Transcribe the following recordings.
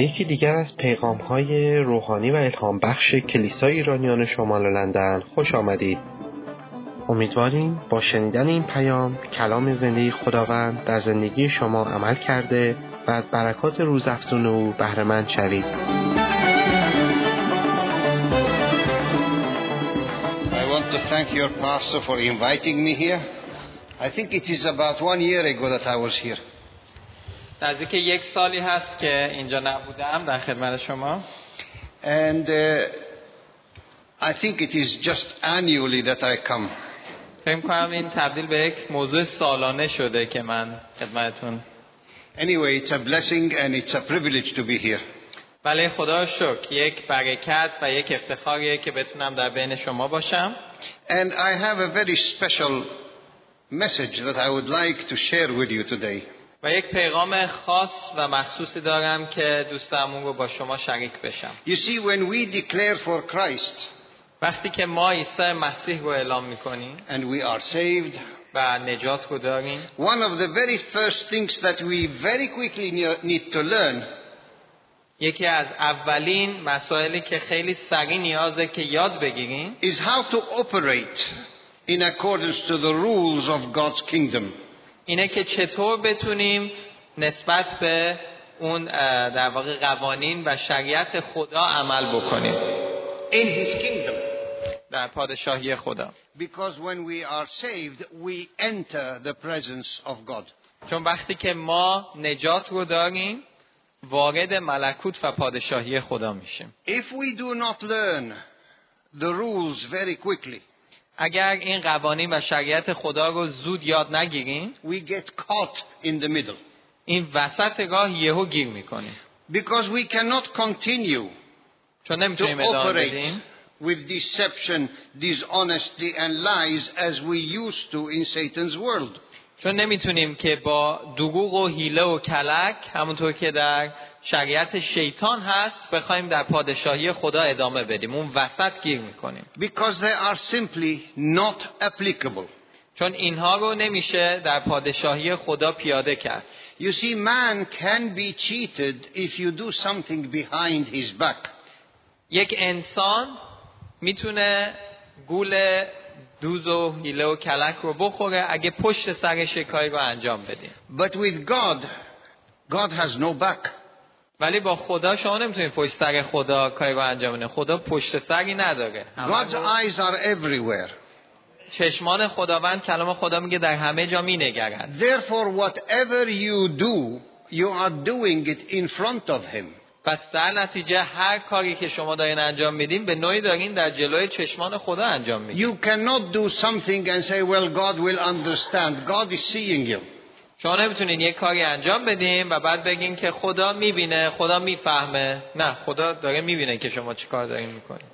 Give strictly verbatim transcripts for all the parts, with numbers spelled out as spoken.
یکی دیگر از پیغام‌های روحانی و الهام بخش کلیسای ایرانیان شمال لندن خوش آمدید. امیدواریم با شنیدن این پیام کلام زنده خداوند در زندگی شما عمل کرده و از برکات روزافزون او بهره مند شوید. I want to thank your pastor for inviting me here. I think it is about one year ago that I was here. نزدیک یک سالی هست که اینجا نبودم در خدمت شما. And uh, I think it is just annually that I come. فکر کنم این تبدیل به یک موضوع سالانه شده که من خدمتتون. Anyway, it's a blessing and it's a privilege to be here. بله خدا رو شکر، یک برکت و یک افتخاریه که بتونم در بین شما باشم. And I have a very special message that I would like to share with you today. و یک پیغام خاص و مخصوصی دارم که دوست دارم اون رو با شما شریک بشم. You see, when we declare for Christ, وقتی که ما عیسی مسیح رو اعلام میکنیم and we are saved, و نجات رو داریم، one of the very first things that we very quickly need to learn یکی از اولین مسائلی که خیلی سریع نیازه که یاد بگیریم is how to operate in accordance to the rules of God's kingdom. اینه که چطور بتونیم نسبت به اون در واقع قوانین و شریعت خدا عمل بکنیم In his kingdom. در پادشاهی خدا. Because when we are saved, we enter the presence of God. چون وقتی که ما نجات رو داریم وارد ملکوت و پادشاهی خدا میشیم. If we do not learn the rules very quickly, اگر این قوانین و شریعت خدا رو زود یاد نگیریم we get caught in the middle. این وسط راه یهو گیر میکنیم. Because we cannot continue چون to نمیتونیم ادامه operate بدیم with deception, dishonesty and lies as we used to in Satan's world. چون نمیتونیم که با دروغ و حیله و کلک همونطور که در شریعت شیطان هست بخوایم در پادشاهی خدا ادامه بدیم. اون وسط گیر میکنیم. Because they are simply not applicable. چون اینها رو نمیشه در پادشاهی خدا پیاده کرد. You see, man can be cheated if you do something behind his back. یک انسان میتونه گول دوز و حیله و کلک رو بخوره اگه پشت سرش کاری رو انجام بدیم. But with God, God has no back. ولی با خدا شما نمیتونید پشت سر خدا کاری رو انجام بدید. خدا پشت سری نداره. God's eyes are everywhere. چشمان خداوند، کلام خدا میگه در همه جا مینگرد. Therefore, whatever you do, you are doing it in front of him. پس در نتیجه هر کاری که شما دارین انجام میدین به نوعی دارین در جلوی چشمان خدا انجام میدین. You cannot do something and say, well, God will understand. God is seeing you. شما نمیتونین یک کاری انجام بدین و بعد بگین که خدا میبینه، خدا میفهمه. نه، خدا داره میبینه که شما چی کار دارین میکنین.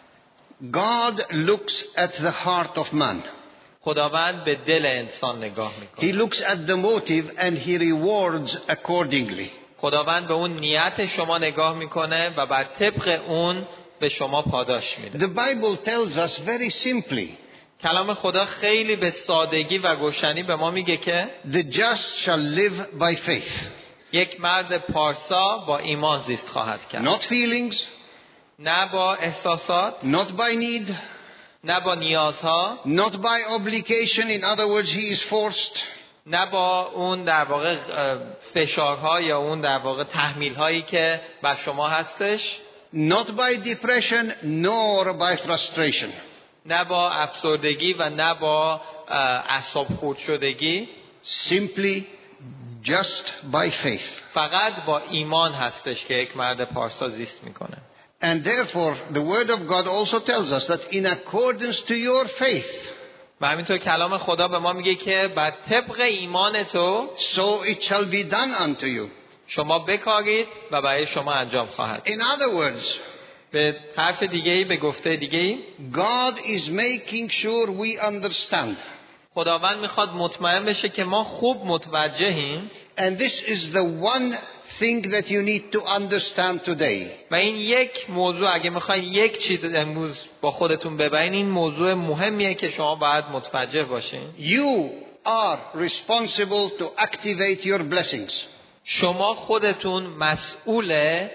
God looks at the heart of man. خداوند به دل انسان نگاه میکنه. He looks at the motive and he rewards accordingly. خداوند به اون نیت شما نگاه میکنه و بر طبق اون به شما پاداش میده. The Bible tells us very simply. کلام خدا خیلی به سادگی و روشنی به ما میگه که The just shall live by faith. یک مرد پارسا با ایمان زیست خواهد کرد. Not feelings. نه با احساسات. Not by need. نه با نیازها. Not by obligation. In other words, he is forced. نه با اون در واقع فشارها یا اون در واقع تحمیل‌هایی که بر شما هستش. Not by depression nor by frustration. نه با افسردگی و نه با اعصاب خورد شدگی. Simply just by faith. فقط با ایمان هستش که یک مرد پارسا زیست میکنه. And therefore the word of God also tells us that in accordance to your faith. و همینطور کلام خدا به ما میگه که بر طبق ایمان تو So it shall be done unto you. شما بکارید و برای شما انجام خواهد. In other words, به طرف دیگه‌ای، به گفته دیگه‌ای، God is making sure we understand. خداوند میخواد مطمئن بشه که ما خوب متوجهیم. And this is the one thing that you need to understand today. و این یک موضوع، اگه میخواین یک چیز امروز با خودتون ببرین، این موضوع مهمیه که شما باید متوجه باشین. You are responsible to activate your blessings. شما خودتون مسئول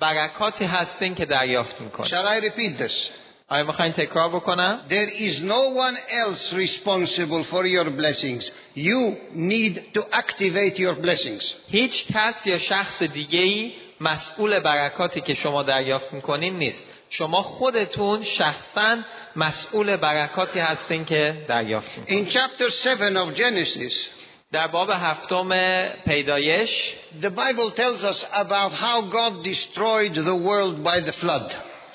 برکاتی هستین که دریافت میکنید. Shall I repeat this? آیا میخواین تکرار بکنم؟ There is no one else responsible for your blessings. You need to activate your blessings. هیچ کس یا شخص دیگه‌ای مسئول برکاتی که شما دریافت میکنین نیست. شما خودتون شخصاً مسئول برکاتی هستین که دریافت میکنین. In chapter seven of Genesis, در باب هفتم پیدایش the Bible tells us about how God destroyed the world by the flood.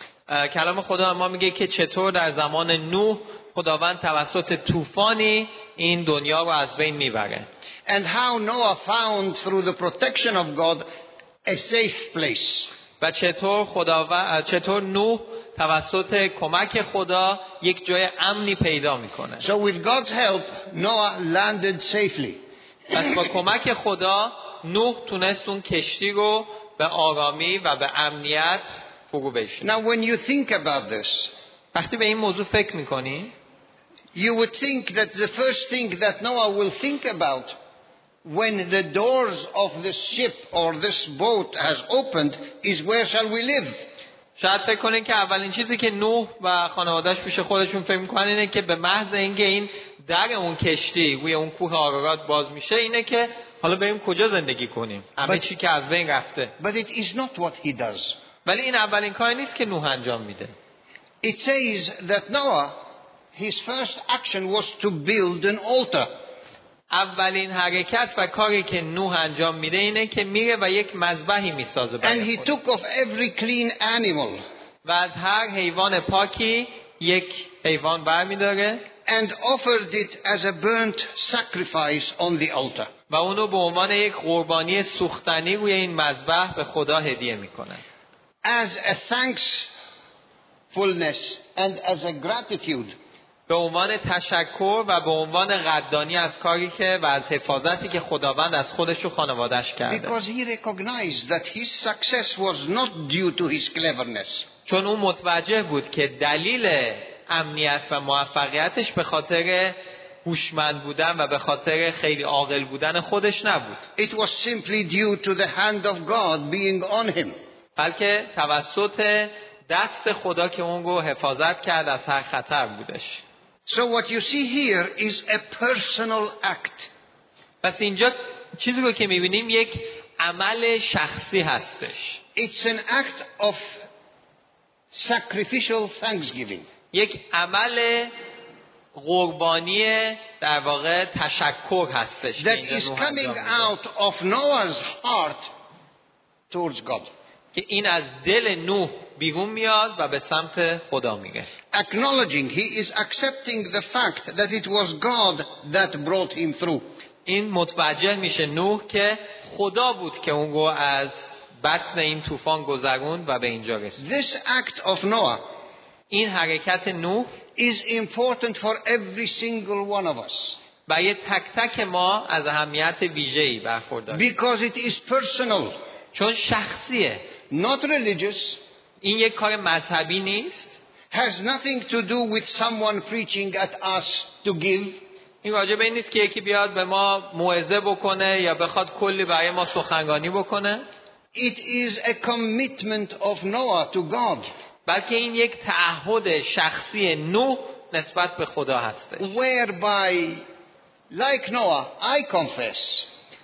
کلام خدا ما میگه که چطور در زمان نوح خداوند توسط طوفانی این دنیا رو از بین میبره. And how Noah found through the protection of God a safe place. و چطور خداوند چطور نوح توسط کمک خدا یک جای امنی پیدا میکنه. So with God's help, Noah landed safely. پس با کمک خدا نوح تونست اون کشتی رو به آرامی و به امنیت فرو بشونه. Now when you think about this, وقتی به این موضوع فکر میکنی you would think that the first thing that Noah will think about when the doors of this ship or this boat has opened is where shall we live? شاید فکر کنین که اولین چیزی که نوح و خانواده‌اش پیش خودشون فکر میکنن اینه که به محض اینکه این در اون کشتی روی اون کوه آرارات باز میشه اینه که حالا بریم کجا زندگی کنیم. همه چی که از بین رفته. But it is not what he does. ولی این اولین کاری نیست که نوح انجام میده. It says that Noah, his first action was to build an altar. اولین حرکت و کاری که نوح انجام میده اینه که میره و یک مذبحی میسازه And برای he خدا. took of every clean animal و از هر حیوان پاکی یک حیوان برمیداره and offered it as a burnt sacrifice on the altar. و اونو به عنوان یک قربانی سوختنی روی این مذبح به خدا هدیه میکنه. As a thankfulness and as a gratitude. به عنوان تشکر و به عنوان قدردانی از کاری که و از حفاظتی که خداوند از خودش و خانواده‌اش کرده. Because he recognized that his success was not due to his cleverness. چون اون متوجه بود که دلیل امنیت و موفقیتش به خاطر هوشمند بودن و به خاطر خیلی عاقل بودن خودش نبود. It was simply due to the hand of God being on him. بلکه توسط دست خدا که اون رو حفاظت کرد از هر خطر بودش. So what you see here is a personal act. پس اینجا چیزی رو که میبینیم یک عمل شخصی هستش. It's an act of sacrificial thanksgiving. یک عمل قربانی در واقع تشکر هستش That is coming out of Noah's heart towards God. که این از دل نوح بیرون میاد و به سمت خدا میره. Acknowledging, he is accepting the fact that it was God that brought him through. این متوجه میشه نوح که خدا بود که اون رو از بطن این طوفان گذروند و به اینجا رسوند. This act of Noah این حرکت نوح is important for every single one of us. برای تک تک ما از اهمیت ویژه‌ای برخورداره. Because it is personal. چون شخصیه. Not religious. این یک کار مذهبی نیست. Has nothing to do with someone preaching at us to give. این راجع به این نیست که یکی بیاد به ما موعظه بکنه یا بخواد کلی برای ما سخنرانی بکنه. It is a commitment of Noah to God. بلکه این یک تعهد شخصی نوح نسبت به خدا هستش. Whereby, like Noah, I confess.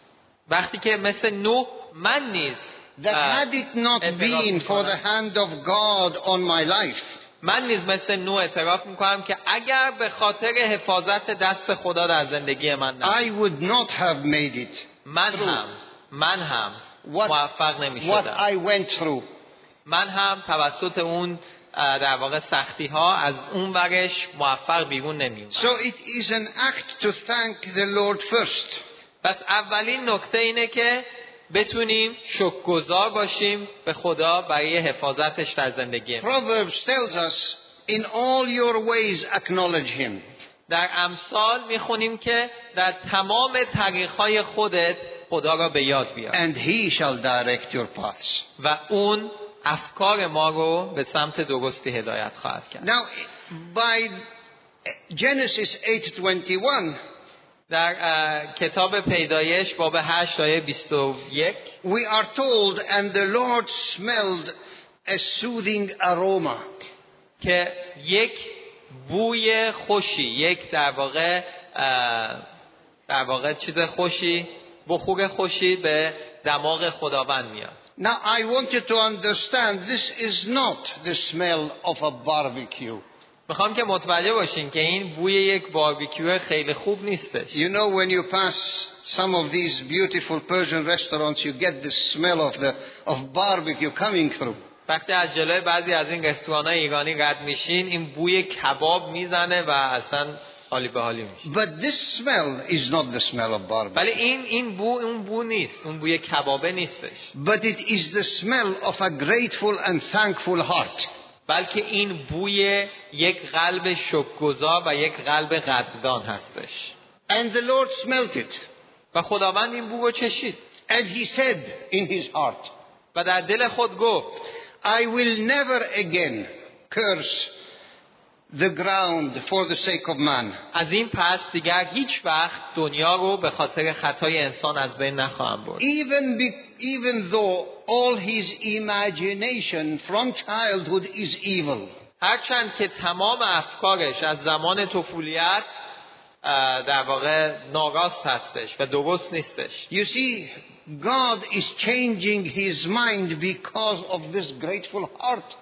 وقتی که مثل نوح من نیز That had it not been for the hand of God on my life. من نیز مثل نوح اعتراف میکنم که اگر به خاطر حفاظت دست خدا در زندگی من نبود I would not have made it. من هم من هم What, موفق what نمیشدم. I went through. من هم توسط اون در واقع سختی ها از اون ورش موفق بیرون نمیومدم. So it is an act to thank the Lord first. پس اولین نکته اینه که بتونیم شکرگزار باشیم به خدا برای حفاظتش در زندگی ما. Proverbs tells us, in all your ways acknowledge him. در امثال میخونیم که در تمام طریقهای خودت خدا را به یاد بیار And he shall direct your paths. و اون افکار ما رو به سمت درستی هدایت خواهد کرد. Now, by Genesis eight twenty-one, در کتاب پیدایش باب هشت آیه بیست و یک we are told, and the Lord smelled a soothing aroma. که یک بوی خوشی، یک در واقع در واقع چیز خوشی، بخور خوشی به دماغ خداوند میاد. Now I want you to understand, this is not the smell of a barbecue. میخوام که متوجه باشین که این بوی یک باربیکیو خیلی خوب نیستش. You know, when you pass some of these beautiful Persian restaurants, you get the smell of the of barbecue coming through. وقتی از جلوی بعضی از این رستوران‌های ایرانی رد میشین، این بوی کباب میزنه و اصلا حالی به حالی میشه. But this smell is not the smell of barbecue. ولی این این بو اون بو نیست، اون بوی کبابه نیستش. But it is the smell of a grateful and thankful heart. بلکه این بوی یک قلب شکرگزار و یک قلب قدردان هستش. And the Lord smelt it. و خداوند این بو رو چشید. And he said in his heart, و در دل خود گفت I will never again curse the ground for the sake of man. از این پس دیگر هیچ وقت دنیا رو به خاطر خطای انسان از بین نخواهم برد. Even be, even though all his imagination from childhood is evil. هرچند که تمام افکارش از زمان طفولیت در واقع ناراست هستش و درست نیستش. You see, God is changing his mind because of this grateful heart.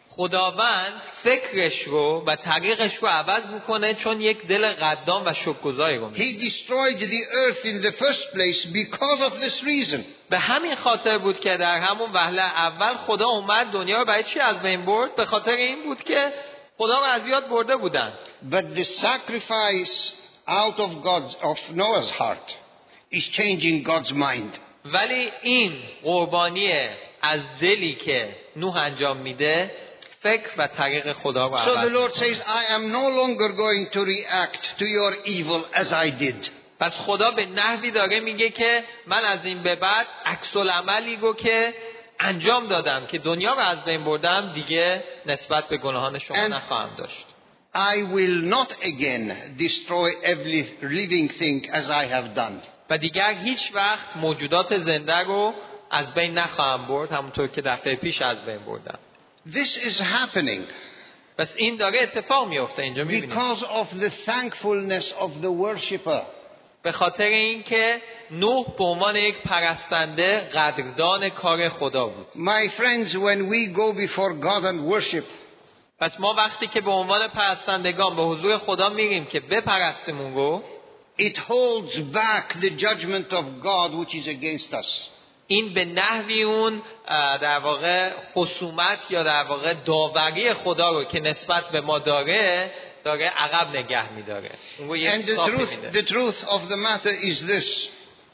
خداوند فکرش رو و طریقش رو عوض میکنه چون یک دل قدردان و شکرگزاری رو میکنه. He destroyed the earth in the first place because of this reason. به همین خاطر بود که در همون وهله اول خدا اومد دنیا رو برای چی از بین برد؟ به خاطر این بود که خدا رو از یاد برده بودن. But the sacrifice out of God's of Noah's heart is changing God's mind. ولی این قربانی از دلی که نوح انجام میده فکر و طریق خدا رو عوض So the میکنه. Lord says, I am no longer going to react to your evil as I did. پس خدا به نحوی داره میگه که من از این به بعد عکس العملی رو که انجام دادم که دنیا رو از بین بردم دیگه نسبت به گناهان شما And نخواهم داشت. I will not again destroy every living thing as I have done. و دیگر هیچ وقت موجودات زنده رو از بین نخواهم برد همونطور که دفعه پیش از بین بردم. This is happening پس این داره اتفاق میفته اینجا میبینید. because of the thankfulness of the worshipper. به خاطر اینکه نوح به عنوان یک پرستنده قدردان کار خدا بود. My friends, when we go before God and worship, پس ما وقتی که به عنوان پرستندگان به حضور خدا میریم که بپرستیمون رو، it holds back the judgment of God which is against us. این به نحوی اون در واقع خصومت یا در واقع داوری خدا رو که نسبت به ما داره داره عقب نگه میداره. اون رو یک And the صافی truth, میده. the truth of the matter is this.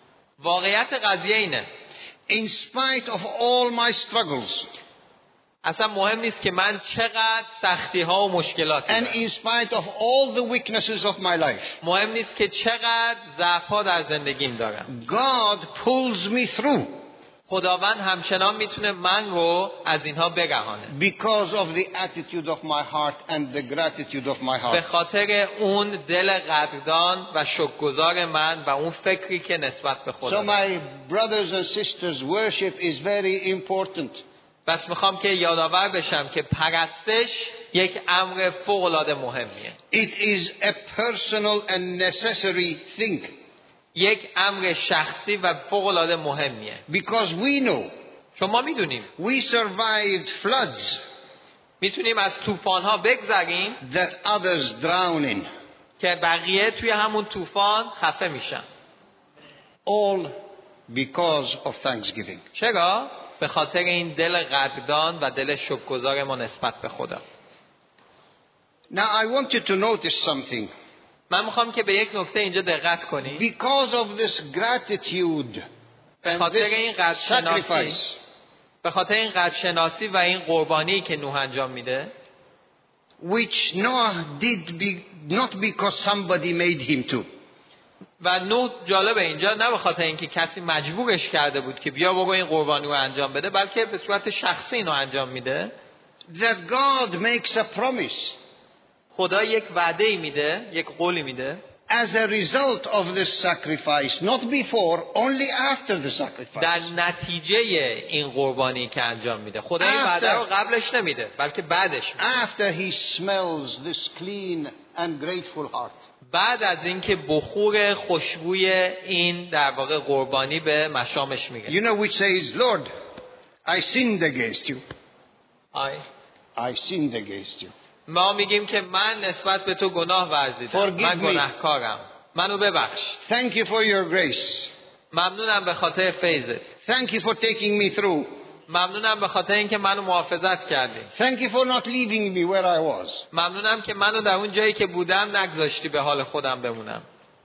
واقعیت قضیه اینه. In spite of all my struggles, اصلا مهم نیست که من چقدر سختی ها و مشکلاتی and دارم. in spite of all the weaknesses of my life, مهم نیست که چقدر ضعف ها در زندگیم دارم. God pulls me through خداوند همچنان میتونه من رو از اینها برهانه. because of the attitude of my heart and the gratitude of my به heart. خاطر اون دل قدردان و شکرگزار من و اون فکری که نسبت به خدا So دارم. my brothers and sisters, worship is very important. بس میخوام که یادآور بشم که پرستش یک امر فوق‌العاده مهمیه. It is a personal and necessary thing یک امر شخصی و فوق‌العاده مهمیه. because we know شما میدونیم we survived floods میتونیم از طوفان‌ها بگذریم that others drown in, که بقیه توی همون طوفان خفه میشن. all because of Thanksgiving. چرا؟ به خاطر این دل قدردان و دل شکرگزار ما نسبت به خدا. Now I want you to notice something. من میخوام که به یک نکته اینجا دقت کنید. Because of this gratitude به and خاطر این this قدرشناسی sacrifice, به خاطر این قدرشناسی و این قربانی که نوح انجام میده which Noah did be, not because somebody made him to. و نوح جالبه اینجا نه به خاطر اینکه کسی مجبورش کرده بود که بیا برو این قربانی رو انجام بده، بلکه به صورت شخصی اینو انجام میده. That God makes a promise خدا یک وعده ای میده، یک قولی میده as a result of this sacrifice, not before, only after the sacrifice. در نتیجه این قربانی که انجام میده. خدا این After. وعده رو قبلش نمیده بلکه بعدش میده. After he smells this clean and grateful heart. بعد از اینکه بخور خوشبوی این در واقع قربانی به مشامش میگه. You know which says, Lord, I sinned against you. آی. I sinned against you. ما میگیم که من نسبت به تو گناه ورزیدم. Forgive من me. گناهکارم. منو ببخش. Thank you for your grace. ممنونم به خاطر فیضت. Thank you for taking me through. ممنونم به خاطر اینکه منو محافظت کردی. Thank you for not leaving me where I was. ممنونم که منو در اون جایی که بودم نگذاشتی به حال خودم بمونم.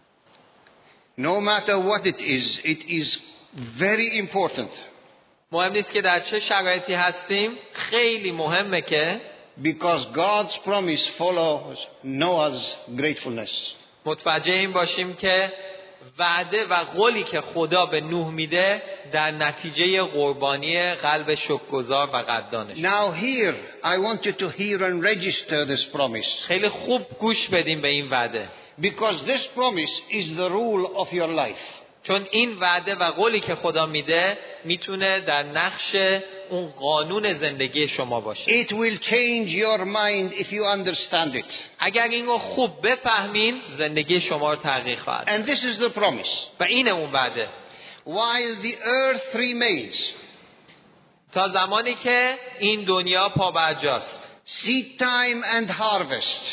No matter what it is, it is very important. مهم نیست که در چه شرایطی هستیم، خیلی مهمه که Because God's promise follows Noah's gratefulness. متوجه این باشیم که وعده و قولی که خدا به نوح میده در نتیجه قربانی قلب شکرگزار و قدردانش. Now here, I want you to hear and register this promise. خیلی خوب گوش بدیم به این وعده. Because this promise is the rule of your life. چون این وعده و قولی که خدا میده میتونه در نقش اون قانون زندگی شما باشه. It will change your mind if you understand it. اگر اینو خوب بفهمین زندگی شما رو تغییر خواهد. And this is the promise. و اینه اون وعده. While the earth remains, تا زمانی که این دنیا پابرجاست. seed time and harvest.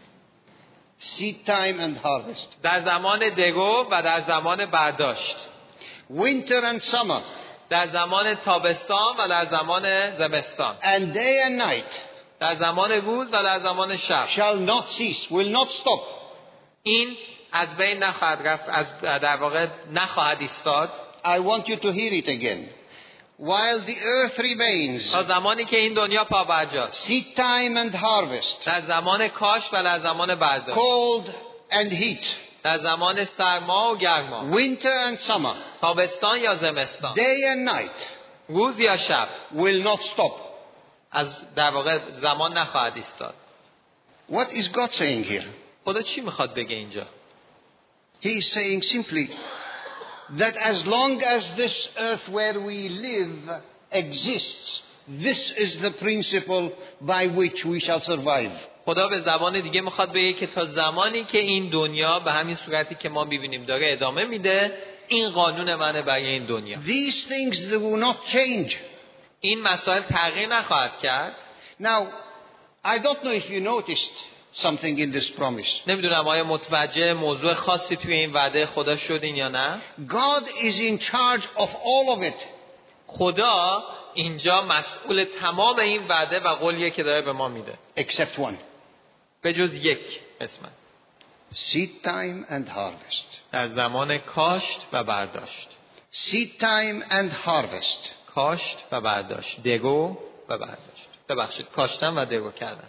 Seed time and harvest. در زمان دگو و در زمان برداشت. Winter and summer. در زمان تابستان و در زمان زمستان. And day and night. در زمان روز و در زمان شب. Shall not cease, will not stop. این از بین نخواهد رفت، از در واقع نخواهد ایستاد. I want you to hear it again. While the earth remains, تا زمانی که این دنیا پابرجاست. seed time and harvest. در زمان کاشت و در زمان برداشت. Cold and heat. در زمان سرما و گرما. Winter and summer. تابستان یا زمستان. Day and night. روز یا شب. Will not stop. از در واقع زمان نخواهد ایستاد. What is God saying here? خدا چی میخواد بگه اینجا؟ He is saying simply that as long as this earth where we live exists, this is the principle by which we shall survive. خدا به زبان دیگه میخواد بگه که تا زمانی که این دنیا به همین صورتی که ما میبینیم داره ادامه میده، این قانون منه برای این دنیا. These things they will not change. این مسائل تغییر نخواهد کرد. Now, I don't know if you noticed something in this promise. نمیدونم آیا متوجه موضوع خاصی توی این وعده خدا شدین یا نه؟ God is in charge of all of it. خدا اینجا مسئول تمام این وعده و قولیه که داره به ما میده. Except one. به جز یک قسمت. Seed time and harvest. در زمان کاشت و برداشت. Seed time and harvest. کاشت و برداشت. دگو و برداشت. ببخشید کاشتن و دگو کردن.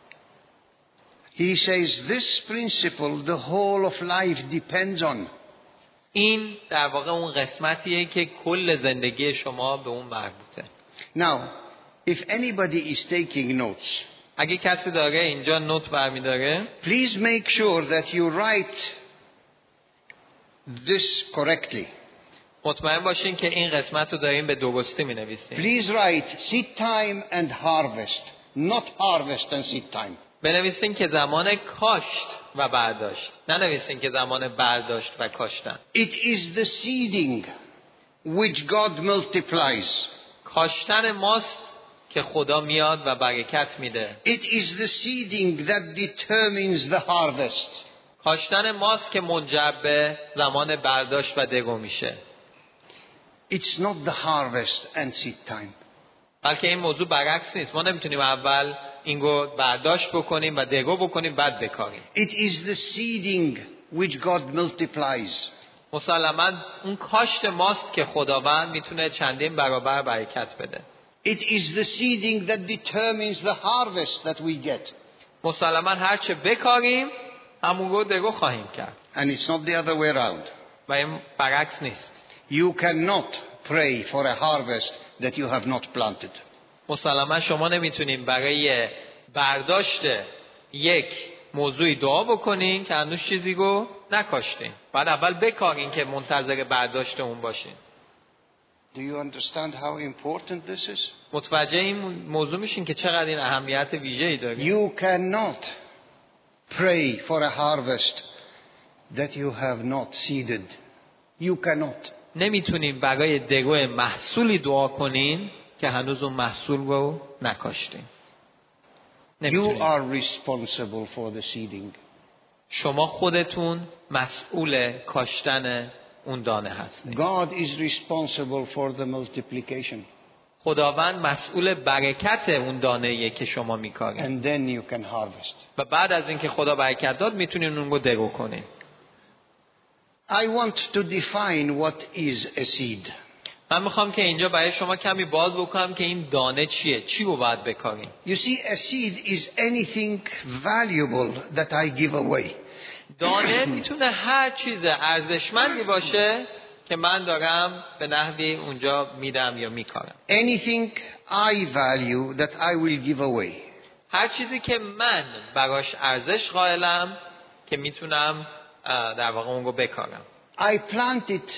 He says this principle the whole of life depends on. این در واقع اون قسمتیه که کل زندگی شما به اون مربوطه. Now, if anybody is taking notes, اگه کسی داره اینجا نوت برمی‌داره، please make sure that you write this correctly. مطمئن باشین که این قسمت رو دارین به درستی می‌نویسین. Please write seed time and harvest, not harvest and seed time. بنویسین که زمان کاشت و برداشت، ننویسین که زمان برداشت و کاشتن. It is the seeding which God multiplies. کاشتن ماست که خدا میاد و برکت میده. It is the seeding that determines the harvest. کاشتن ماست که منجر به زمان برداشت و دگو میشه. It's not the harvest and seed time. بلکه این موضوع برعکس نیست. ما نمیتونیم اول اینو برداشت بکنیم و دگو بکنیم بعد بکاریم. It is the seeding which God multiplies. مسلماً اون کاشت ماست که خداوند میتونه چندین برابر برکت بده. It is the seeding that determines the harvest that we get. مسلماً هر چه بکاریم همون رو دگو خواهیم کرد. And it's not the other way around. و این برعکس نیست. You cannot pray for a harvest that you have not planted. مسلماً شما نمیتونین برای برداشت یک موضوعی دعا بکنین که هنوز چیزی رو نکاشتین. بعد اول بکارین که منتظر برداشت اون باشین. Do you understand how important this is? متوجه این موضوع میشین که چقدر این اهمیت ویژه‌ای داره. You cannot pray for a harvest that you have not seeded. You cannot. نمیتونین برای درو محصولی دعا کنین که هنوز اون محصول رو نکاشتین. You are responsible for the seeding. شما خودتون مسئول کاشتن اون دانه هستید. God is responsible for the multiplication. خداوند مسئول برکت اون دانه‌ایه که شما میکارید. And then you can harvest. و بعد از اینکه خدا برکت داد میتونین اون رو درو کنین. I want to define what is a seed. من میخوام که اینجا برای شما کمی باز بکنم که این دانه چیه؟ چی رو باید بکاریم؟ You see, a seed is anything valuable that I give away. دانه میتونه هر چیز ارزشمندی باشه که من دارم به نحوی اونجا میدم یا میکارم. Anything I value that I will give away. هر چیزی که من براش ارزش قائلم که میتونم در واقع اون رو بکارم. I plant it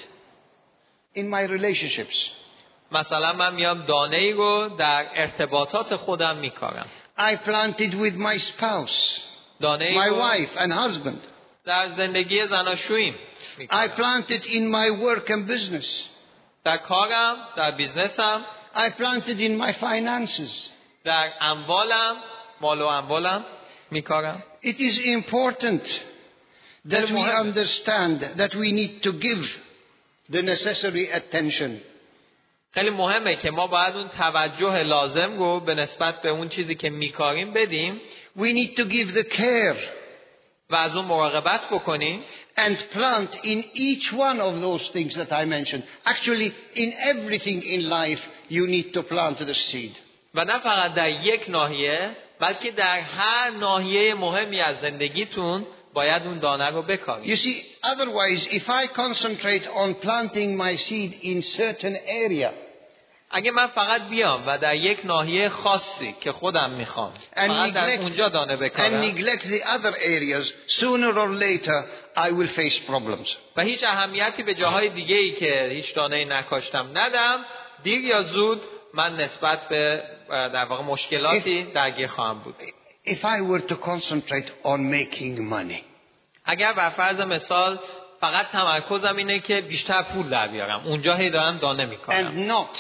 in my relationships. مثلا من میام دانه ای رو در ارتباطات خودم میکارم. I plant it with my spouse, دانه ای my رو wife and husband. در زندگی زناشوییم I میکارم. plant it in my work and business. در کارم، در بیزنسم، I plant it in my finances. در اموالم، مال و اموالم میکارم. It is important that we understand that we need to give the necessary attention. خیلی مهمه که ما باید اون توجه لازم رو به نسبت به اون چیزی که میکاریم بدیم. We need to give the care و از اون مراقبت بکنیم. and plant in each one of those things that I mentioned. Actually, in everything in life, you need to plant the seed. و نه فقط در یک ناحیه بلکه در هر ناحیه مهمی از زندگیتون باید اون دانه رو بکارید. You see, otherwise, if I concentrate on planting my seed in certain area, اگه من فقط بیام و در یک ناحیه خاصی که خودم میخوام فقط در اونجا دانه and بکارم neglect the other areas, sooner or later, I will face problems. و هیچ اهمیتی به جاهای دیگه ای که هیچ دانه‌ای نکاشتم ندم، دیر یا زود من نسبت به در واقع مشکلاتی درگیر خواهم بود. If I were to concentrate on making money, اگر بر فرض مثال فقط تمرکزم اینه که بیشتر پول در بیارم، اونجا هی دارم دانه میکارم and not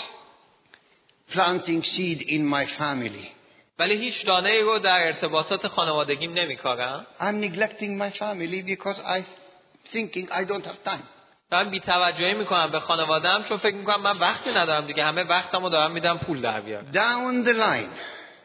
planting seed in my family, ولی هیچ دانه ای رو در ارتباطات خانوادگیم نمیکارم، I'm neglecting my family because I thinking I don't have time. دارم بی‌توجهی میکنم به خانواده‌ام چون فکر میکنم من وقتی ندارم دیگه، همه وقتمو دارم میدم پول در بیارم. Down the line,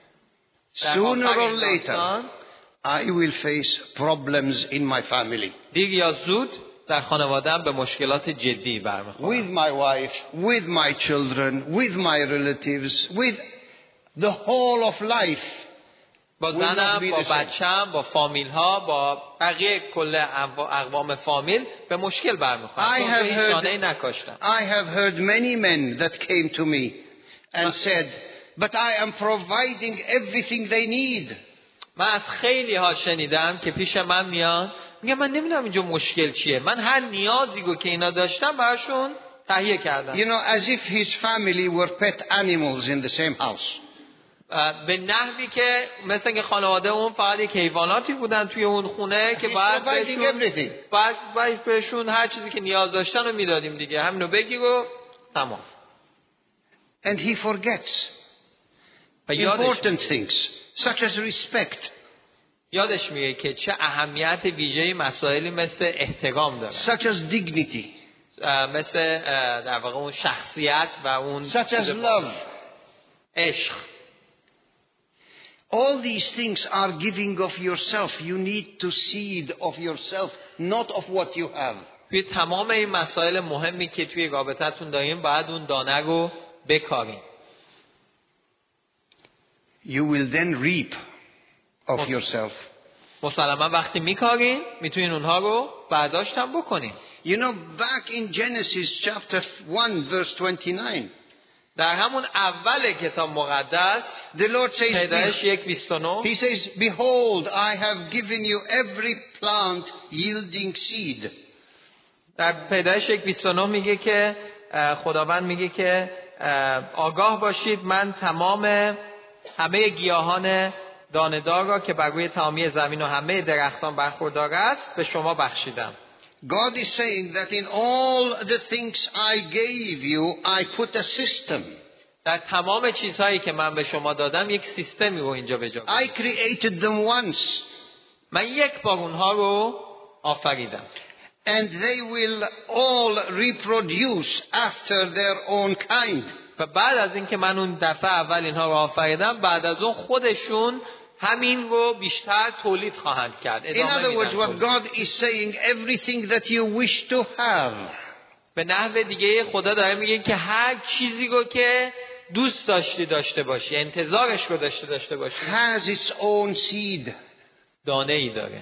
sooner or later, I will face problems in my family. دیر یا زود در خانواده‌ام به مشکلات جدی برمیخورم. With my wife, with my children, with my relatives, with the whole of life. با زنم، با بچم، با فامیل ها، با بقیه کل اقوام فامیل به مشکل برمیخورم. I have هیچ دانه‌ای نکاشتم. I have heard many men that came to me and said, but I am providing everything they need. من از خیلی ها شنیدم که پیش من میان میگن من نمیدونم اینجا مشکل چیه، من هر نیازی رو که اینا داشتم براشون تهیه کردم. You know, as if his family were pet animals in the same house. به نحوی که مثل که خانواده اون فقط یک حیواناتی بودن توی اون خونه که باید بهشون, باید, باید بهشون هر چیزی که نیاز داشتن رو میدادیم دیگه، همینو بگیر و تمام. And he forgets important things such as respect. یادش میگه که چه اهمیت ویژه‌ای مسائلی مثل احترام داره. Such as dignity. مثل در واقع اون شخصیت و اون such as love. عشق. All these things are giving of yourself. You need to seed of yourself, not of what you have. توی تمام این مسائل مهمی که توی رابطتون داریم باید اون دانه رو بکاریم. You will then reap of yourself. مسلما وقتی میکارین میتونین اونها رو برداشتم بکنین. You know, back in Genesis chapter one verse twenty-nine. در همون اول کتاب مقدس The Lord says, پیدایش یک بیست و نه He says, behold, I have given you every plant yielding seed. در پیدایش یک بیست و نه میگه که خداوند میگه که آگاه باشید من تمام همه گیاهان دانه‌دار را که بر روی تمامی زمین و همه درختان برخوردار است به شما بخشیدم. God is saying that in all the things I gave you, I put a system. در تمام چیزهایی که من به شما دادم یک سیستمی رو اینجا به جا I created them once. من یک بار اونها رو آفریدم. And they will all reproduce after their own kind. و بعد از اینکه من اون دفعه اول اینها رو آفریدم بعد از اون خودشون همین رو بیشتر تولید خواهند کرد. In other words, what God is saying, everything that you wish to have. به نحو دیگه خدا داره میگه که هر چیزی رو که دوست داشتی داشته باشی، انتظارش رو داشته داشته باشی، has its own seed. دانه ای داره.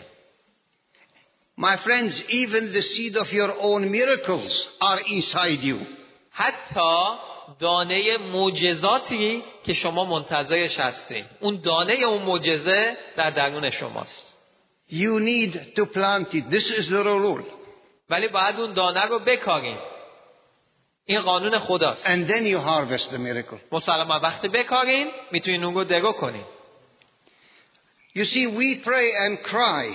My friends, even the seed of your own miracles are inside you. حتی دانه معجزاتی که شما منتظرش هستین، اون دانه اون معجزه در درون شماست. You need to plant it. This is the rule. ولی باید اون دانه رو بکارین. این قانون خداست. And then you harvest the miracle. مسلما وقتی بکارین میتونین اون رو درو کنین. You see, we pray and cry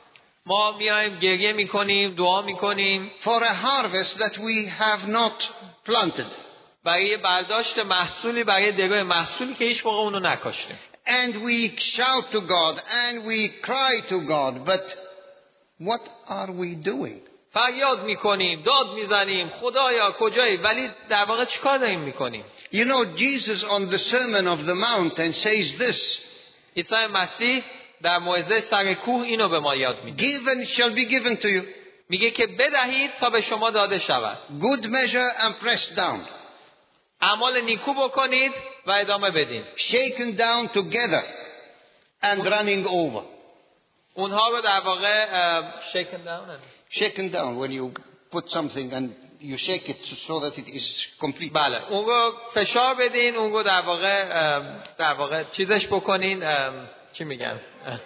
ما میایم گریه میکنیم، دعا میکنیم for a harvest that we have not planted. برای برداشت محصولی، برای درو محصولی که هیچ موقع اونو نکاشتیم. And we shout to God and we cry to God, but what are we doing? فریاد میکنیم، داد میزنیم، خدایا کجایی؟ ولی در واقع چیکار داریم میکنیم؟ You know, Jesus on the Sermon of the Mountain says this. عیسی مسیح در موعظه سر کوه اینو به ما یاد میده. Given shall be given to you. میگه که بدهید تا به شما داده شود. Good measure and pressed down. اعمال نیکو بکنید و ادامه بدین. Shaken down together and running over. اونها رو در واقع shaken down. Shaken down when you put something and you shake it so that it is complete. بله، اون رو فشار بدین، اون رو در واقع در واقع چیزش بکنین، چی میگن؟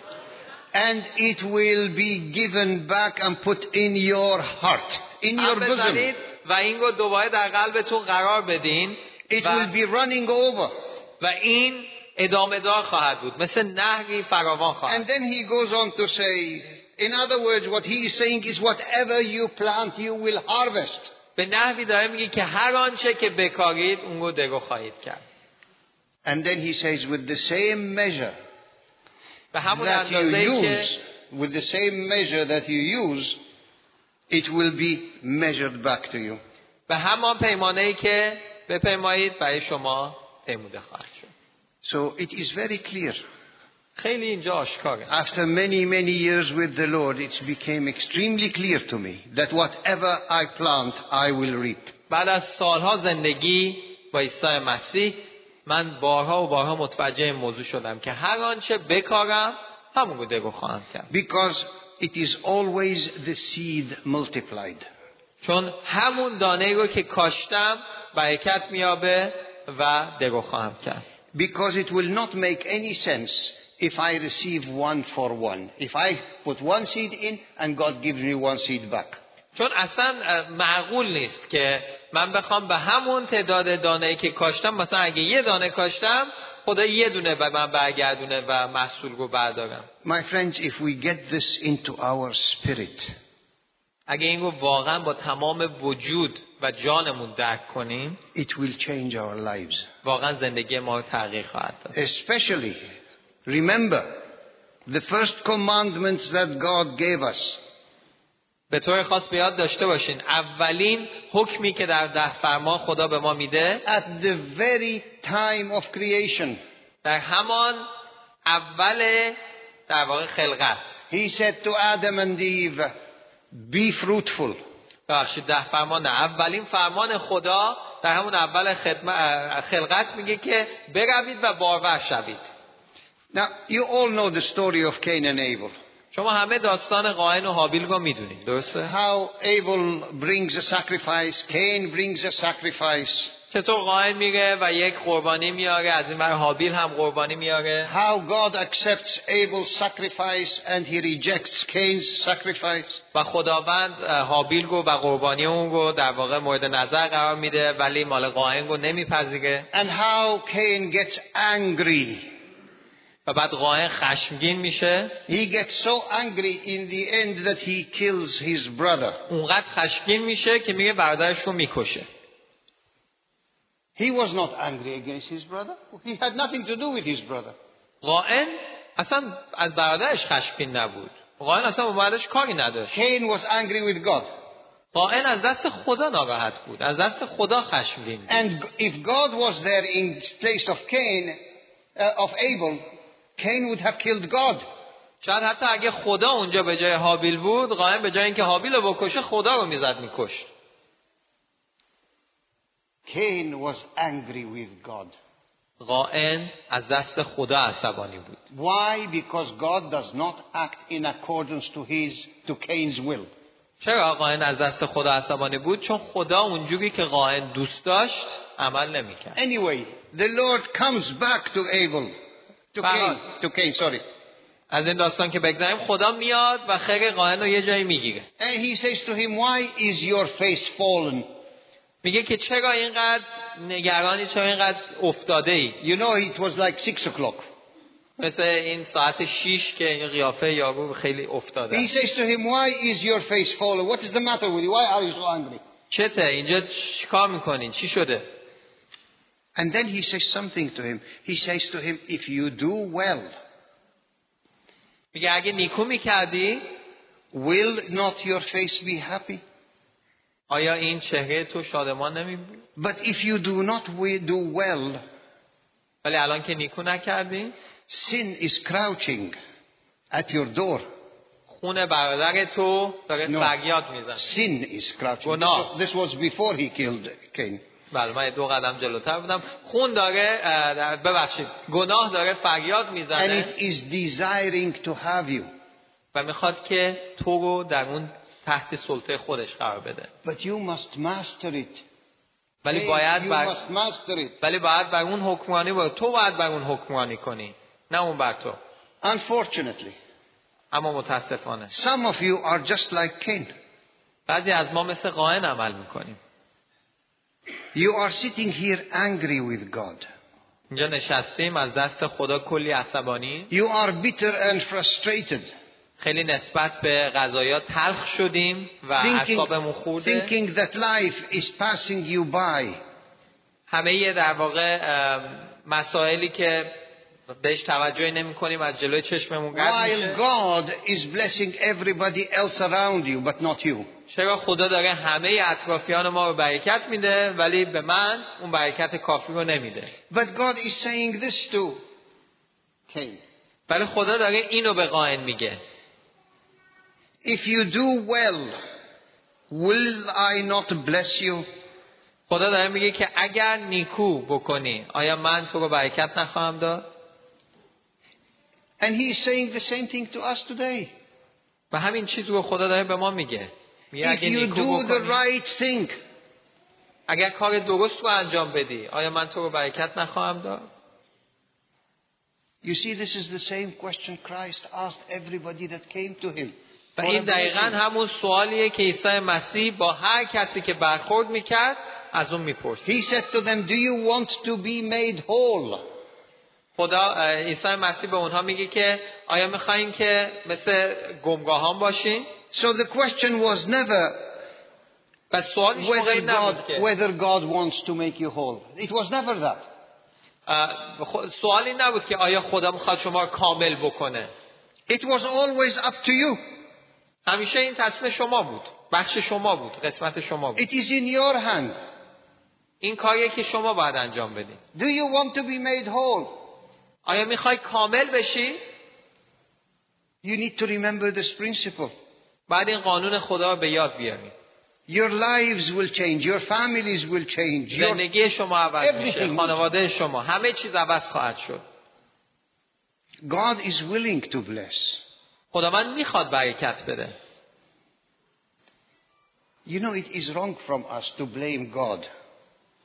And it will be given back and put in your heart, in your bosom. و این رو دوباره در قلبتون قرار بدین. It will be running over. و این ادامه دار خواهد بود، مثل نهری فراوان خواهد. And then he goes on to say, in other words, what he is saying is whatever you plant, you will harvest. به نحوی داره میگه که هر آنچه که بکارید اون رو درو خواهید کرد. And then he says with the same measure به همون that you اندازه‌ای که use, with the same measure that you use, it will be measured back to you. به همان پیمانه‌ای که بپیمایید برای شما پیموده خواهد شد. So it is very clear. خیلی اینجا آشکاره. After many, many years with the Lord, it became extremely clear to me that whatever I plant, I will reap. بعد از سالها زندگی با عیسی مسیح من بارها و بارها متوجه این موضوع شدم که هر آنچه بکارم همون رو درو خواهم کرد. Because it is always the seed multiplied. چون همون دانه رو که کاشتم برکت میابه و درو خواهم کرد. Because it will not make any sense if I receive one for one. If I put one seed in and God gives me one seed back. چون اصلا معقول نیست که من بخوام به همون تعداد دانه‌ای که کاشتم، مثلا اگه یه دانه کاشتم خدا یه دونه به من برگردونه و محصول رو بردارم. My friends, if we get this into our spirit, اگه این رو واقعا با تمام وجود و جانمون درک کنیم، it will change our lives. واقعا زندگی ما رو تغییر خواهد داد. Especially, remember, the first commandments that God gave us. به طور خاص به یاد داشته باشین اولین حکمی که در ده فرمان خدا به ما میده، At the very time of creation, در همان اول در واقع خلقت. He said to Adam and Eve, be fruitful. بخشید ده فرمان نه. اولین فرمان خدا در همون اول خلقت میگه که بروید و بارور شوید. Now, you all know the story of Cain and Abel. شما همه داستان قاین و هابیل رو میدونید، درسته؟ How Abel brings a sacrifice, Cain brings a sacrifice. چطور قائن میره و یک قربانی میاره، از این ور هابیل هم قربانی میاره. How God accepts Abel's sacrifice and he rejects Cain's sacrifice. و خداوند هابیل رو و قربانی اون رو در واقع مورد نظر قرار میده ولی مال قائن رو نمیپذیره. And how Cain gets angry. و بعد قائن خشمگین میشه. He gets so angry in the end that he kills his brother. اونقدر خشمگین میشه که میگه برادرش رو میکشه. He was not angry against his brother. He had nothing to do with his brother. قائن اصلا از برادرش خشمگین نبود. قائن اصلا با برادرش کاری نداشت. Cain was angry with God. قائن از دست خدا ناراحت بود. از دست خدا خشمگین بود. And if God was there in place of Cain, uh, of Abel, Cain would have killed God. شاید حتی اگه خدا اونجا به جای هابیل بود، قائن به جای اینکه هابیل رو بکشه خدا رو میزد میکشت. Cain was angry with God. قائن از دست خدا عصبانی بود. Why? Because God does not act in accordance to his to Cain's will. چرا قائن از دست خدا عصبانی بود؟ چون خدا اونجوری که قائن دوست داشت عمل نمیکرد. Anyway, the Lord comes back to Abel, to Cain, to Cain, sorry. از این داستان که بگذاریم خدا میاد و خیر قائن رو یه جایی میگیره. And he says to him, why is your face fallen? میگه که چرا اینقدر نگرانی، چرا اینقدر افتاده ای؟ You know, it was like six o'clock. مثل این ساعت شیش که این قیافه یارو خیلی افتاده. He says to him, why is your face fallen? What is the matter with you? Why are you so angry? چته؟ اینجا چیکار میکنین؟ چی شده؟ And then he says something to him. He says to him, if you do well, میگه اگه نیکو میکردی، will not your face be happy? آیا این چهره تو شادمان نمی بود؟ But if you do not do well, ولی الان که نیکو نکردی، sin is crouching at your door. خون برادر تو داره No. فریاد میزنه. Sin is crouching. گناه. This was before he killed Cain. بله من دو قدم جلوتر بودم. خون داره ببخشید گناه داره فریاد And میزنه it is desiring to have you. و میخواد که تو رو در اون تحت سلطه خودش قرار بده. But you must master it. ولی Hey, باید you بر must master it. ولی باید بر اون حکمرانی باید تو باید بر اون حکمرانی کنی نه اون بر تو. Unfortunately, اما متاسفانه some of you are just like Cain. بعضی از ما مثل قائن عمل میکنیم. You are sitting here angry with God. اینجا نشستیم از دست خدا کلی عصبانی. You are bitter and frustrated. خیلی نسبت به قضایا تلخ شدیم و اعصابمون خورده. Thinking that life is passing you by. همه در واقع مسائلی که بهش توجهی نمی کنیم از جلوی چشممون رد میشه. While God is blessing everybody else around you, but not you. چرا خدا داره همه اطرافیان ما رو برکت میده ولی به من اون برکت کافی رو نمیده. But God is saying this to Cain. ولی خدا داره اینو به قائن میگه. If you do well, will I not bless you? خدا داره میگه که اگر نیکو بکنی آیا من تو رو برکت نخواهم داد؟ And he is saying the same thing to us today. و همین چیز رو خدا داره به ما میگه. میگه If اگه you نیکو do the بکنی right thing, اگر کار درست رو انجام بدی آیا من تو رو برکت نخواهم داد؟ you see, this is the same question Christ asked everybody that came to him. و این دقیقاً همون سوالیه که عیسی مسیح با هر کسی که برخورد میکرد از اون میپرسید. He said to them, do you want to be made whole? خدا عیسی مسیح به اونها میگه که آیا میخواین که مثل گمگاهان باشین؟ So the question was never و سوالش موقع whether این نبود God, که whether God wants to make you whole. It was never that. سوال این نبود که آیا خدا میخواد شما رو کامل بکنه. It was always up to you. همیشه این تصمیم شما بود، بخش شما بود، قسمت شما بود. It is in your hand. این کاریه که شما باید انجام بدین. Do you want to be made whole? آیا میخوای کامل بشی؟ You need to remember this principle. بعد این قانون خدا رو به یاد بیارید. Your lives will change. Your families will change. Your... زندگی شما عوض میشه، Everything. خانواده شما، همه چیز عوض خواهد شد. God is willing to bless. خداوند میخواد برکت بده. You know, it is wrong from us to blame God.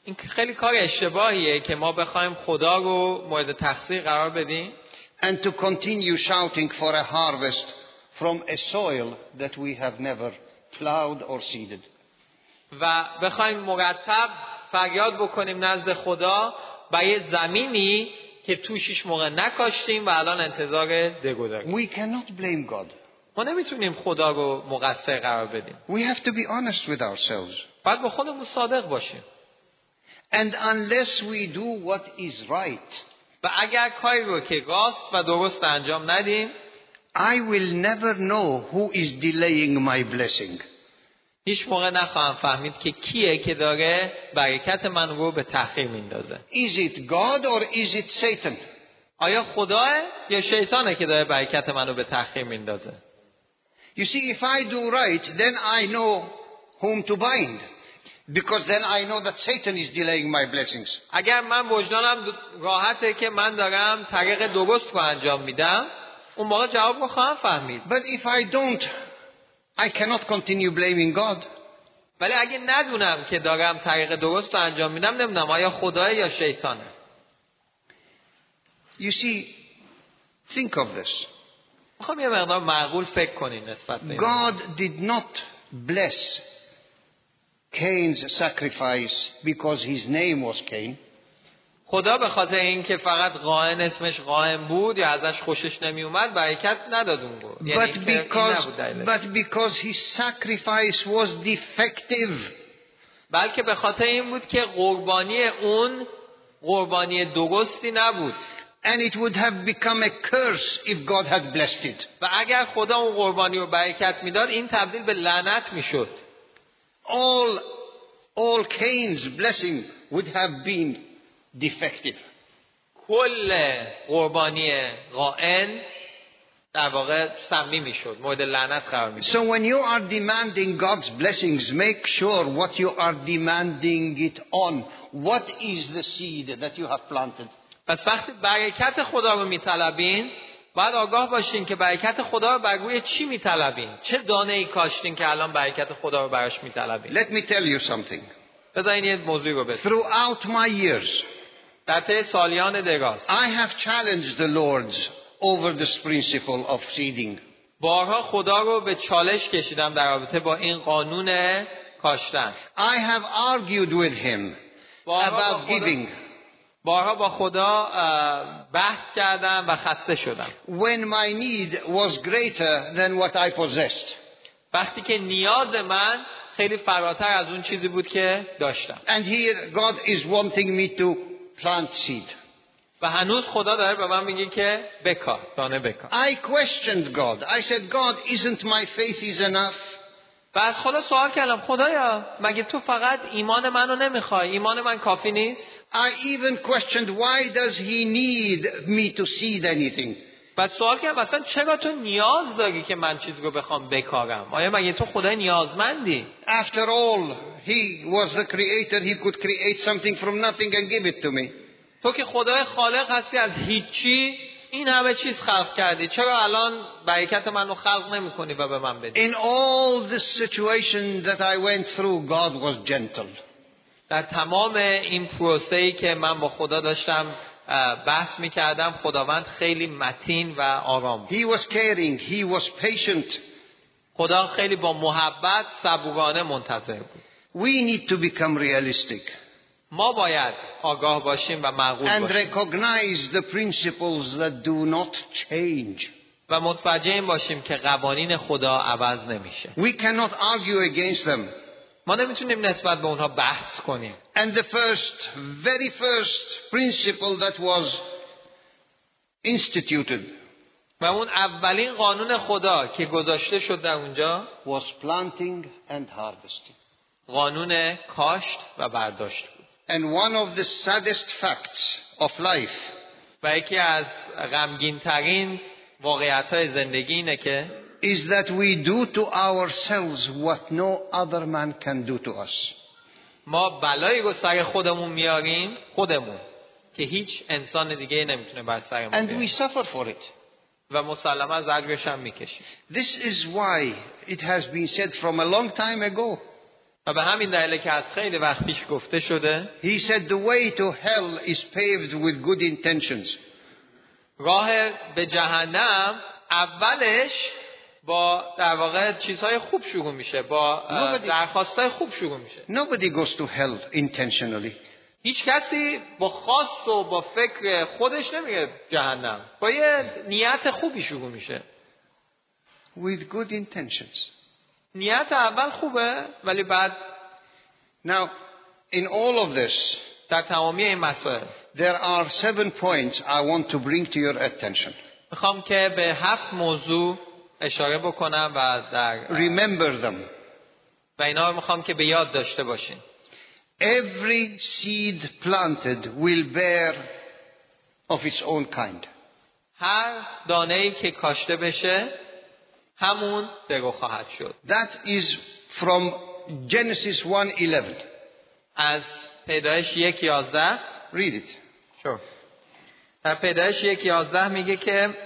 این خیلی کار اشتباهیه که ما بخوایم خدا رو مورد تقصیر قرار بدیم and to continue shouting for a harvest from a soil that we have never plowed or seeded. و بخوایم مرتب فریاد بکنیم نزد خدا برای زمینی که توشش موقع نکاشتیم و الان انتظار دگو داریم. We cannot blame God. ما نمیتونیم خدا رو مقصر قرار بدیم. We have to be honest with ourselves. باید با خودمون صادق باشیم. And unless we do what is right, و اگر کاری رو که راست و درست انجام ندیم I will never know who is delaying my blessing. هیچ موقع نخواهم فهمید که کیه که داره برکت من رو به تأخیر میندازه. Is it God or is it Satan? آیا خداه یا شیطانه که داره برکت من رو به تأخیر میندازه؟ You see, if I do right, then I know whom to bind. Because then I know that Satan is delaying my blessings. اگر من وجدانم راحته که من دارم طریق درست رو انجام میدم، اون موقع جواب رو خواهم فهمید. But if I don't, I cannot continue blaming God. ولی اگه ندونم که دارم طریق درست رو انجام میدم، نمیدونم آیا خداه یا شیطانه. You see, think of this. میخوام یه مقدار معقول فکر کنین نسبت به این. God did not bless Cain's sacrifice because his name was Cain. خدا به خاطر این که فقط قائن اسمش قائن بود یا ازش خوشش نمی اومد برکت نداد اون رو. But because, but because his sacrifice was defective. بلکه به خاطر این بود که قربانی اون قربانی درستی نبود. And it would have become a curse if God had blessed it. و اگر خدا اون قربانی رو برکت میداد این تبدیل به لعنت میشد. All, all Cain's blessing would have been defective. کل قربانی قائن در واقع سمی میشد، مورد لعنت قرار میشد. So when you are demanding God's blessings, make sure what you are demanding it on. What is the seed that you have planted? پس وقتی برکت خدا رو میطلبین باید آگاه باشین که برکت خدا رو بر روی چی میطلبین، چه دانه ای کاشتین که الان برکت خدا رو براش میطلبین. Let me tell you something. بذارین یه موضوعی رو بسید. Throughout my years, در طی سالیان دراز I have challenged the Lord over this principle of seeding. بارها خدا رو به چالش کشیدم در رابطه با این قانون کاشتن. I have argued with him about giving. بارها با خدا بحث کردم و خسته شدم. When my need was greater than what I possessed. وقتی که نیاز من خیلی فراتر از اون چیزی بود که داشتم. And here God is wanting me to plant seed. و هنوز خدا داره به من میگه که بکار، دانه بکار. I questioned God. I said, God, isn't my faith is enough? و از خدا سوال کردم خدایا مگه تو فقط ایمان منو نمیخوای؟ ایمان من کافی نیست؟ I even questioned why does he need me to seed anything? بعد سوال کردم اصلا چرا تو نیاز داری که من چیز رو بخوام بکارم؟ آیا مگه تو خدای نیازمندی؟ After all, he was the creator. He could create something from nothing and give it to me. تو که خدای خالق هستی از هیچی این همه چیز خلق کردی، چرا الان برکت منو خلق نمی‌کنی و به من بدی؟ In all the situations that I went through, God was gentle. در تمام این پروسه‌ای که من با خدا داشتم بحث می‌کردم خداوند خیلی متین و آرام بود. He was caring. He was patient. خدا خیلی با محبت صبورانه منتظر بود. We need to become realistic. ما باید آگاه باشیم و معقول and باشیم recognize the principles that do not change. و متوجه این باشیم که قوانین خدا عوض نمیشه. We cannot argue against them. ما نمیتونیم نسبت به اونها بحث کنیم. And the first, very first principle that was instituted و اون اولین قانون خدا که گذاشته شد در اونجا was planting and harvesting. قانون کاشت و برداشت بود. And one of the saddest facts of life و یکی از غمگین ترین واقعیت‌های زندگی اینه که is that we do to ourselves what no other man can do to us. ما بلایی رو سر خودمون میاریم، خودمون، که هیچ انسان دیگه نمیتونه بر سر ما And we بیاره. suffer for it. و مسلماً زجرش هم میکشیم. This is why it has been said from a long time ago. و به همین دلیل که از خیلی وقت پیش گفته شده He said the way to hell is paved with good intentions. راه به جهنم اولش با در واقع چیزهای خوب شروع میشه، با درخواستهای خوب شروع میشه. Nobody goes to hell intentionally. هیچ کسی با خواست و با فکر خودش نمیره جهنم، با یه نیت خوبی شروع میشه. With good intentions. نیت اول خوبه ولی بعد Now, in all of this, در تمامی این مسائل there are seven points I want to bring to your attention. میخوام که به هفت موضوع اشاره بکنم و در Remember them. و اینا رو میخوام که به یاد داشته باشین. Every seed planted will bear of its own kind. هر دانه‌ای که کاشته بشه همون درو خواهد شد. That is from Genesis one eleven. از پیدایش یک یازده. Read it. Sure. در پیدایش یک یازده میگه که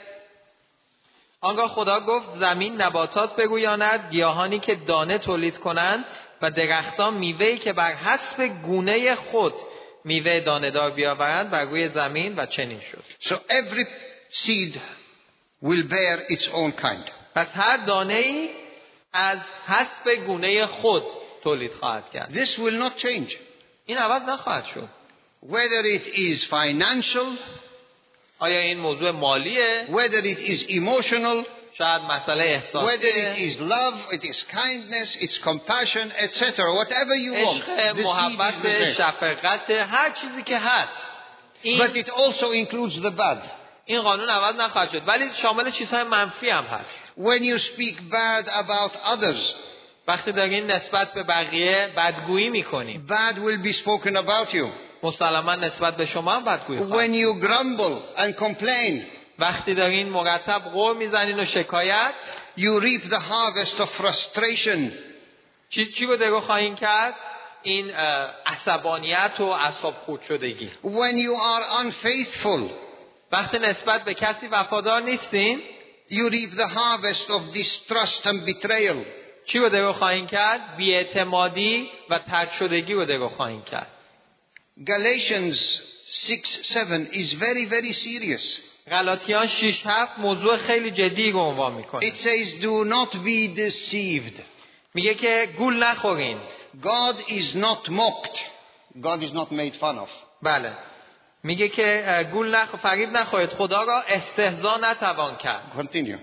آنگاه خدا گفت زمین نباتات برویاند، گیاهانی که دانه تولید کنند و درختان میوه‌ای که بر حسب گونه خود میوه دانه‌دار بیاورند بر روی زمین، و چنین شد. So every seed will bear its own kind. پس هر دانه‌ای از حسب گونه خود تولید خواهد کرد. This will not change. این عوض نخواهد شد. Whether it is financial, آیا این موضوع مالیه؟ whether it is emotional, شاید مسئله احساسیه. whether it is love, it is kindness, it's compassion, et cetera. Whatever you want. عشق، The seed is the محبت، same. شفقت، هر چیزی که هست. این But it also includes the bad. این قانون عوض نخواهد شد، ولی شامل چیزهای منفی هم هست. When you speak bad about others, وقتی دارین نسبت به بقیه بدگویی میکنیم، bad will be spoken about you. مسلما نسبت به شما هم بدگویی خواهد. When you grumble and complain, وقتی دارین مرتب غر میزنین و شکایت، you reap the harvest of frustration. چی چی رو درو خواهین کرد؟ این عصبانیت و اعصاب خورد شدگی. When you are unfaithful, وقتی نسبت به کسی وفادار نیستین، you reap the harvest of distrust and betrayal. چی رو درو خواهین کرد؟ بی‌اعتمادی و طرد شدگی رو درو خواهین کرد. Galatians six seven is very very serious. غلاطیان شش هفت موضوع خیلی جدی رو عنوان میکنه. It says do not be deceived. میگه که گول نخورین. God is not mocked. God is not made fun of. بله. میگه که گول نخ فریب نخورید، خدا را استهزا نتوان کرد. Continue.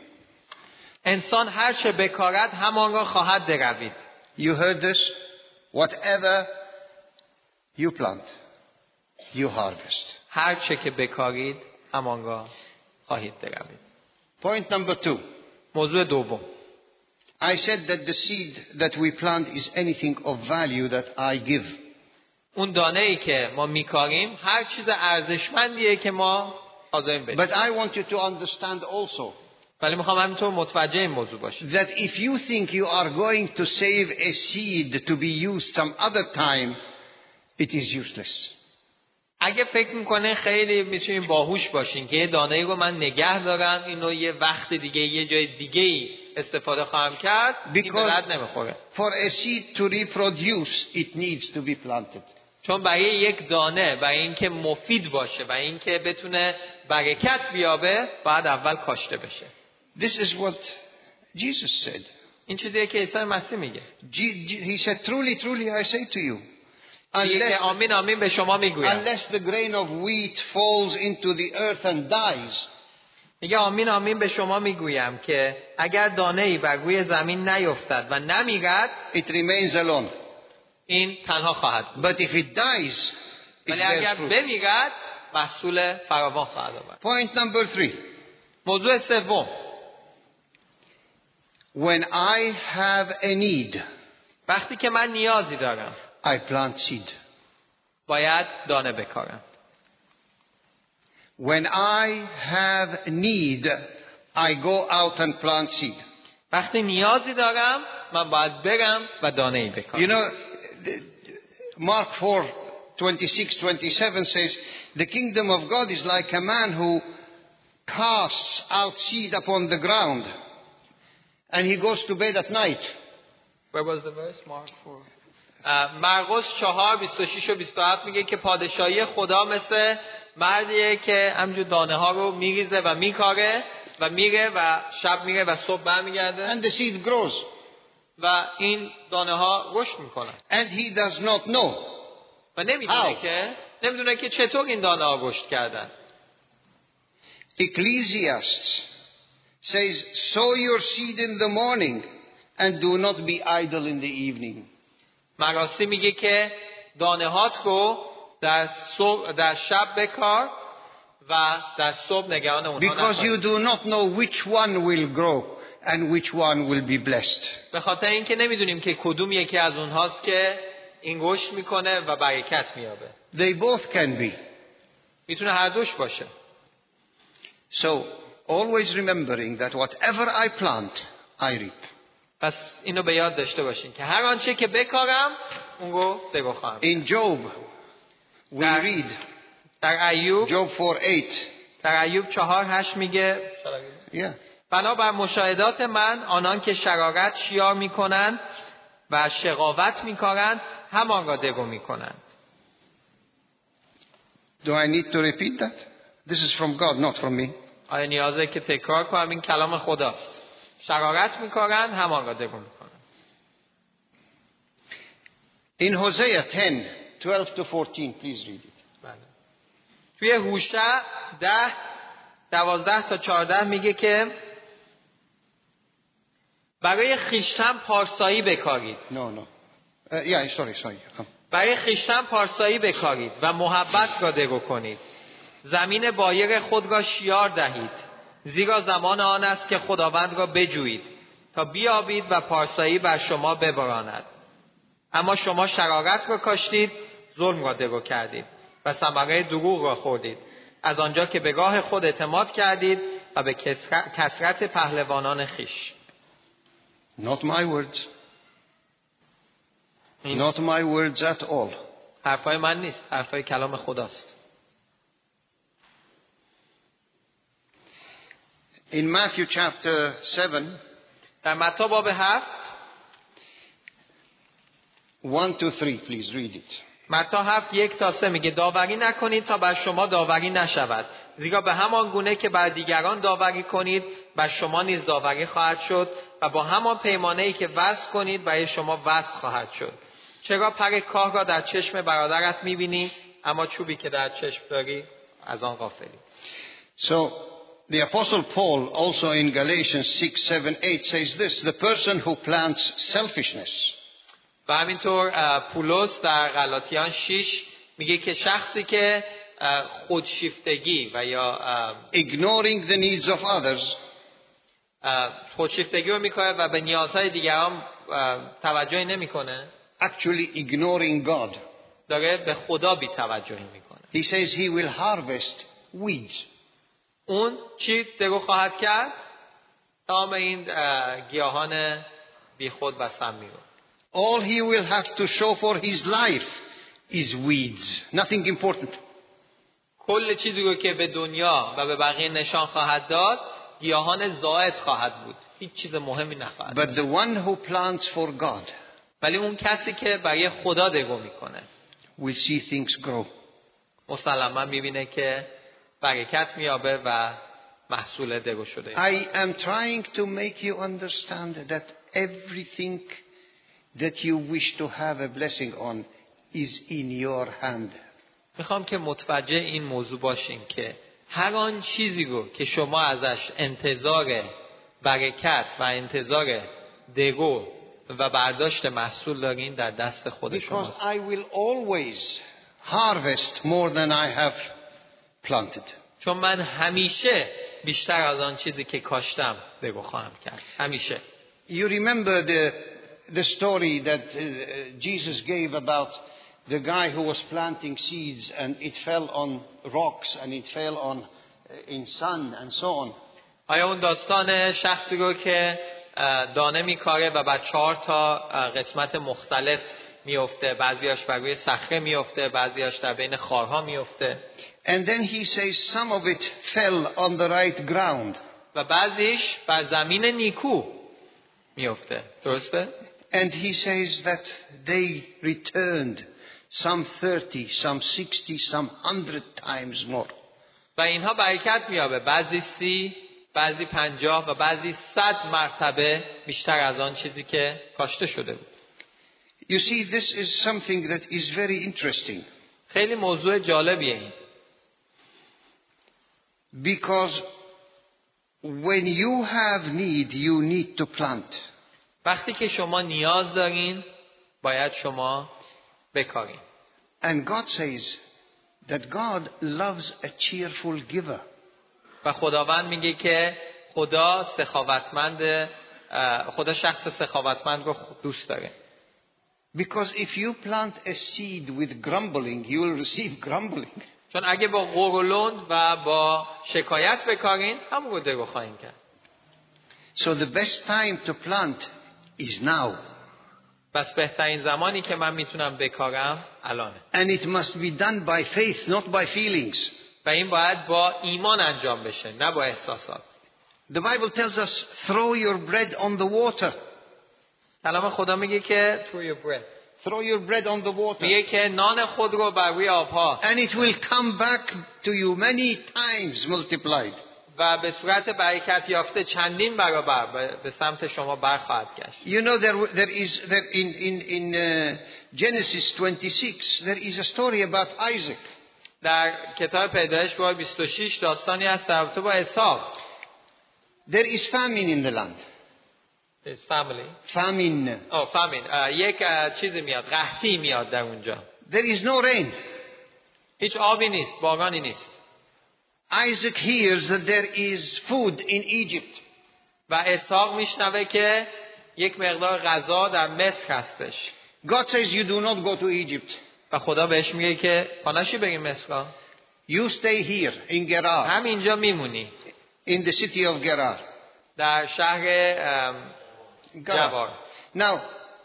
انسان هر چه بکارد همان را خواهد دروید. You heard this? Whatever you plant, you harvest. هر چه که بکارید همان را خواهید دروید. Point number two. موضوع دوم. I said that the seed that we plant is anything of value that I give. اون دانه ای که ما میکاریم هر چیز ارزشمندیه که ما حاضریم بدیم. But I want you to understand also ولی میخوام همینطور متوجه این موضوع باشید. that if you think you are going to save a seed to be used some other time, it is useless. اگه فکر میکنه خیلی میتونین باهوش باشین که یه دانه‌ای رو من نگه دارم، اینو یه وقت دیگه یه جای دیگه ای استفاده خواهم کرد، این به درد نمیخوره. For a seed to reproduce, it needs to be planted. چون برای یک دانه، برای اینکه مفید باشه، برای اینکه بتونه برکت بیابه، باید اول کاشته بشه. This is what Jesus said. این چیزیه که عیسی مسیح میگه. He said, truly, truly, I say to you, unless, آمین آمین به شما میگویم. Unless the grain of wheat falls into the earth and dies. میگه آمین آمین به شما میگویم که اگر دانه‌ای بر روی زمین نیفتد و نمیرد، it remains alone. این تنها خواهد بود. But if it dies, it ولی اگر bears fruit. بمیرد، محصول فراوان خواهد آورد. Point number three. موضوع سوم. When I have a need, وقتی که من نیازی دارم، I plant seed. باید دانه بکارم. When I have need, I go out and plant seed. وقتی نیازی دارم، من باید برم و دانه‌ای بکارم. You know, Mark four twenty-six twenty-seven says, the kingdom of God is like a man who casts out seed upon the ground and he goes to bed at night. Where was the verse? Mark four. مرقس چهار بیست و شش و بیست و هفت میگه که پادشاهی خدا مثل مردیه که همینجور دانه ها رو میریزه و میکاره و میره و شب میره و صبح برمیگرده And the seed grows. و این دانه ها رشد میکنن And he does not know. و نمیدونه How? که نمیدونه که چطور این دانه ها رشد کردن. Ecclesiastes says, sow your seed in the morning and do not be idle in the evening. مراسی میگه که دانه هات رو در, صبح در شب بکار و در صبح نگران اونها Because you نباش. do not know which one will grow and which one will be blessed. به خاطر اینکه نمیدونیم که کدوم یکی از اونهاست که این رشد میکنه و برکت مییابه. They both can be. میتونه هر دوش باشه. So, always remembering that whatever I plant, I reap. پس اینو به یاد داشته باشین که هر آنچه که بکارم اون رو درو خواهم. In Job, we در- read, در ایوب Job four eight. در ایوب چهار هشت میگه Yeah. بنابر مشاهدات من آنان که شرارت شیار میکنند و شقاوت میکارند همان را درو میکنند. Do I need to repeat that? This is from God, not from me. آیا نیازه که تکرار کنم؟ این کلام خداست. شرارت میکارند همان را درو میکنند. In Hosea ten twelve to fourteen, please read it. بله. توی هوشع ده دوازده تا چهارده میگه که برای خیشتن پارسایی بکارید. No, no. Uh, yeah, sorry, sorry. Um, برای خیشتن پارسایی بکارید و محبت را درو کنید. زمین بایر خود را شیار دهید. زیرا زمان آن است که خداوند را بجویید تا بیابید و پارسایی بر شما بباراند. اما شما شرارت را کاشتید، ظلم را درو کردید و ثمره دروغ را خوردید. از آنجا که به راه خود اعتماد کردید و به کثرت پهلوانان خیش. not my words. این Not my words at all. حرفای من نیست، حرفای کلام خداست. In Matthew chapter seven, در متی باب هفت one to three, please read it. متی هفت یک تا سه میگه داوری نکنید تا بر شما داوری نشود. زیرا به همان گونه که بر دیگران داوری کنید بر شما نیز داوری خواهد شد و با همان پیمانه‌ای که وزن کنید برای شما وزن خواهد شد. چرا پر کاه را در چشم برادرت میبینی اما چوبی که در چشم داری از آن غافلی؟ So, the Apostle Paul also in Galatians six, seven, eight says this, the person who plants selfishness و همینطور اه، پولس در غلاطیان شش میگه که شخصی که اه، خودشیفتگی و یا اه، ignoring the needs of others, اه، خودشیفتگی رو میکنه و به نیازهای دیگران اه، توجهی نمیکنه، actually ignoring God. داره به خدا بی توجهی میکنه. He says he will harvest weeds. اون چی درو خواهد کرد؟ تمام این اه، گیاهان بی خود و سمی رو. All he will have to show for his life is weeds. Nothing important. کل چیزی رو که به دنیا و به بقیه نشان خواهد داد گیاهان زائد خواهد بود، هیچ چیز مهمی نخواهد. But the one who plants for God ولی اون کسی که برای خدا درو میکنه will see things grow. مسلما میبینه که برکت میابه و محصول درو شده. I am trying to make you understand that everything that you wish to have a blessing on is in your hand. میخوام که متوجه این موضوع باشین که هر آن چیزی رو که شما ازش انتظار برکت و انتظار درو و برداشت محصول دارین در دست خود Because شماست. I will always harvest more than I have planted. چون من همیشه بیشتر از آن چیزی که کاشتم درو خواهم کرد. همیشه. You remember the, the story that uh, Jesus gave about the guy who was planting seeds and it fell on rocks and it fell on uh, in sun and so on. آیا اون داستان شخصی رو که اه، دانه میکاره و بعد چهار تا اه، قسمت مختلف میفته، بعضیاش بر روی صخره میفته، بعضیاش در بین خارها میفته And then he says some of it fell on the right ground. و بعضیش بر زمین نیکو میفته، درسته؟ And he says that they returned some thirty, some sixty, some hundred times more. و اینها برکت می‌یابه، بعضی سی، بعضی پنجاه و بعضی صد مرتبه بیشتر از آن چیزی که کاشته شده بود. You see, this is something that is very interesting. خیلی موضوع جالبیه این. Because when you have need, you need to plant. وقتی که شما نیاز دارین، باید شما بکارین. And God says that God loves a cheerful giver. و خداوند میگه که خدا سخاوتمند، خدا شخص سخاوتمند رو دوست داره. Because if you plant a seed with grumbling, you will receive grumbling. چون اگه با غرولند و با شکایت بکارین، همون رو درو خواهیم کرد. So the best time to plant is now. پس بهترین زمانی که من میتونم بکارم الانه. And it must be done by faith, not by feelings. و این باید با ایمان انجام بشه، نه با احساسات. The Bible tells us, throw your bread on the water. کلام خدا میگه که throw your bread. Throw your bread on the water. میگه که نان خود رو بر روی آبها. And it will come back to you many times multiplied. و به صورت برکت یافته چندین برابر به سمت شما برخواهد گشت. You know there there is there in in in uh, Genesis twenty-six there is a story about Isaac. در کتاب پیدایش باب بیست و شش داستانی هست در رابطه با اسحاق. There is famine in the land. His family. Famine. Oh, famine. Uh, یک uh, چیزی میاد، قحطی میاد در اونجا. There is no rain. هیچ آبی نیست، باغانی نیست. Isaac hears that there is food in Egypt. و اسحاق میشنوه که یک مقدار غذا در مصر هستش. God says you do not go to Egypt. و خدا بهش میگه که پاناشی بریم مصر. You stay here in Gerar. همینجا میمونی. In the city of Gerar. در شهر جوار. Now,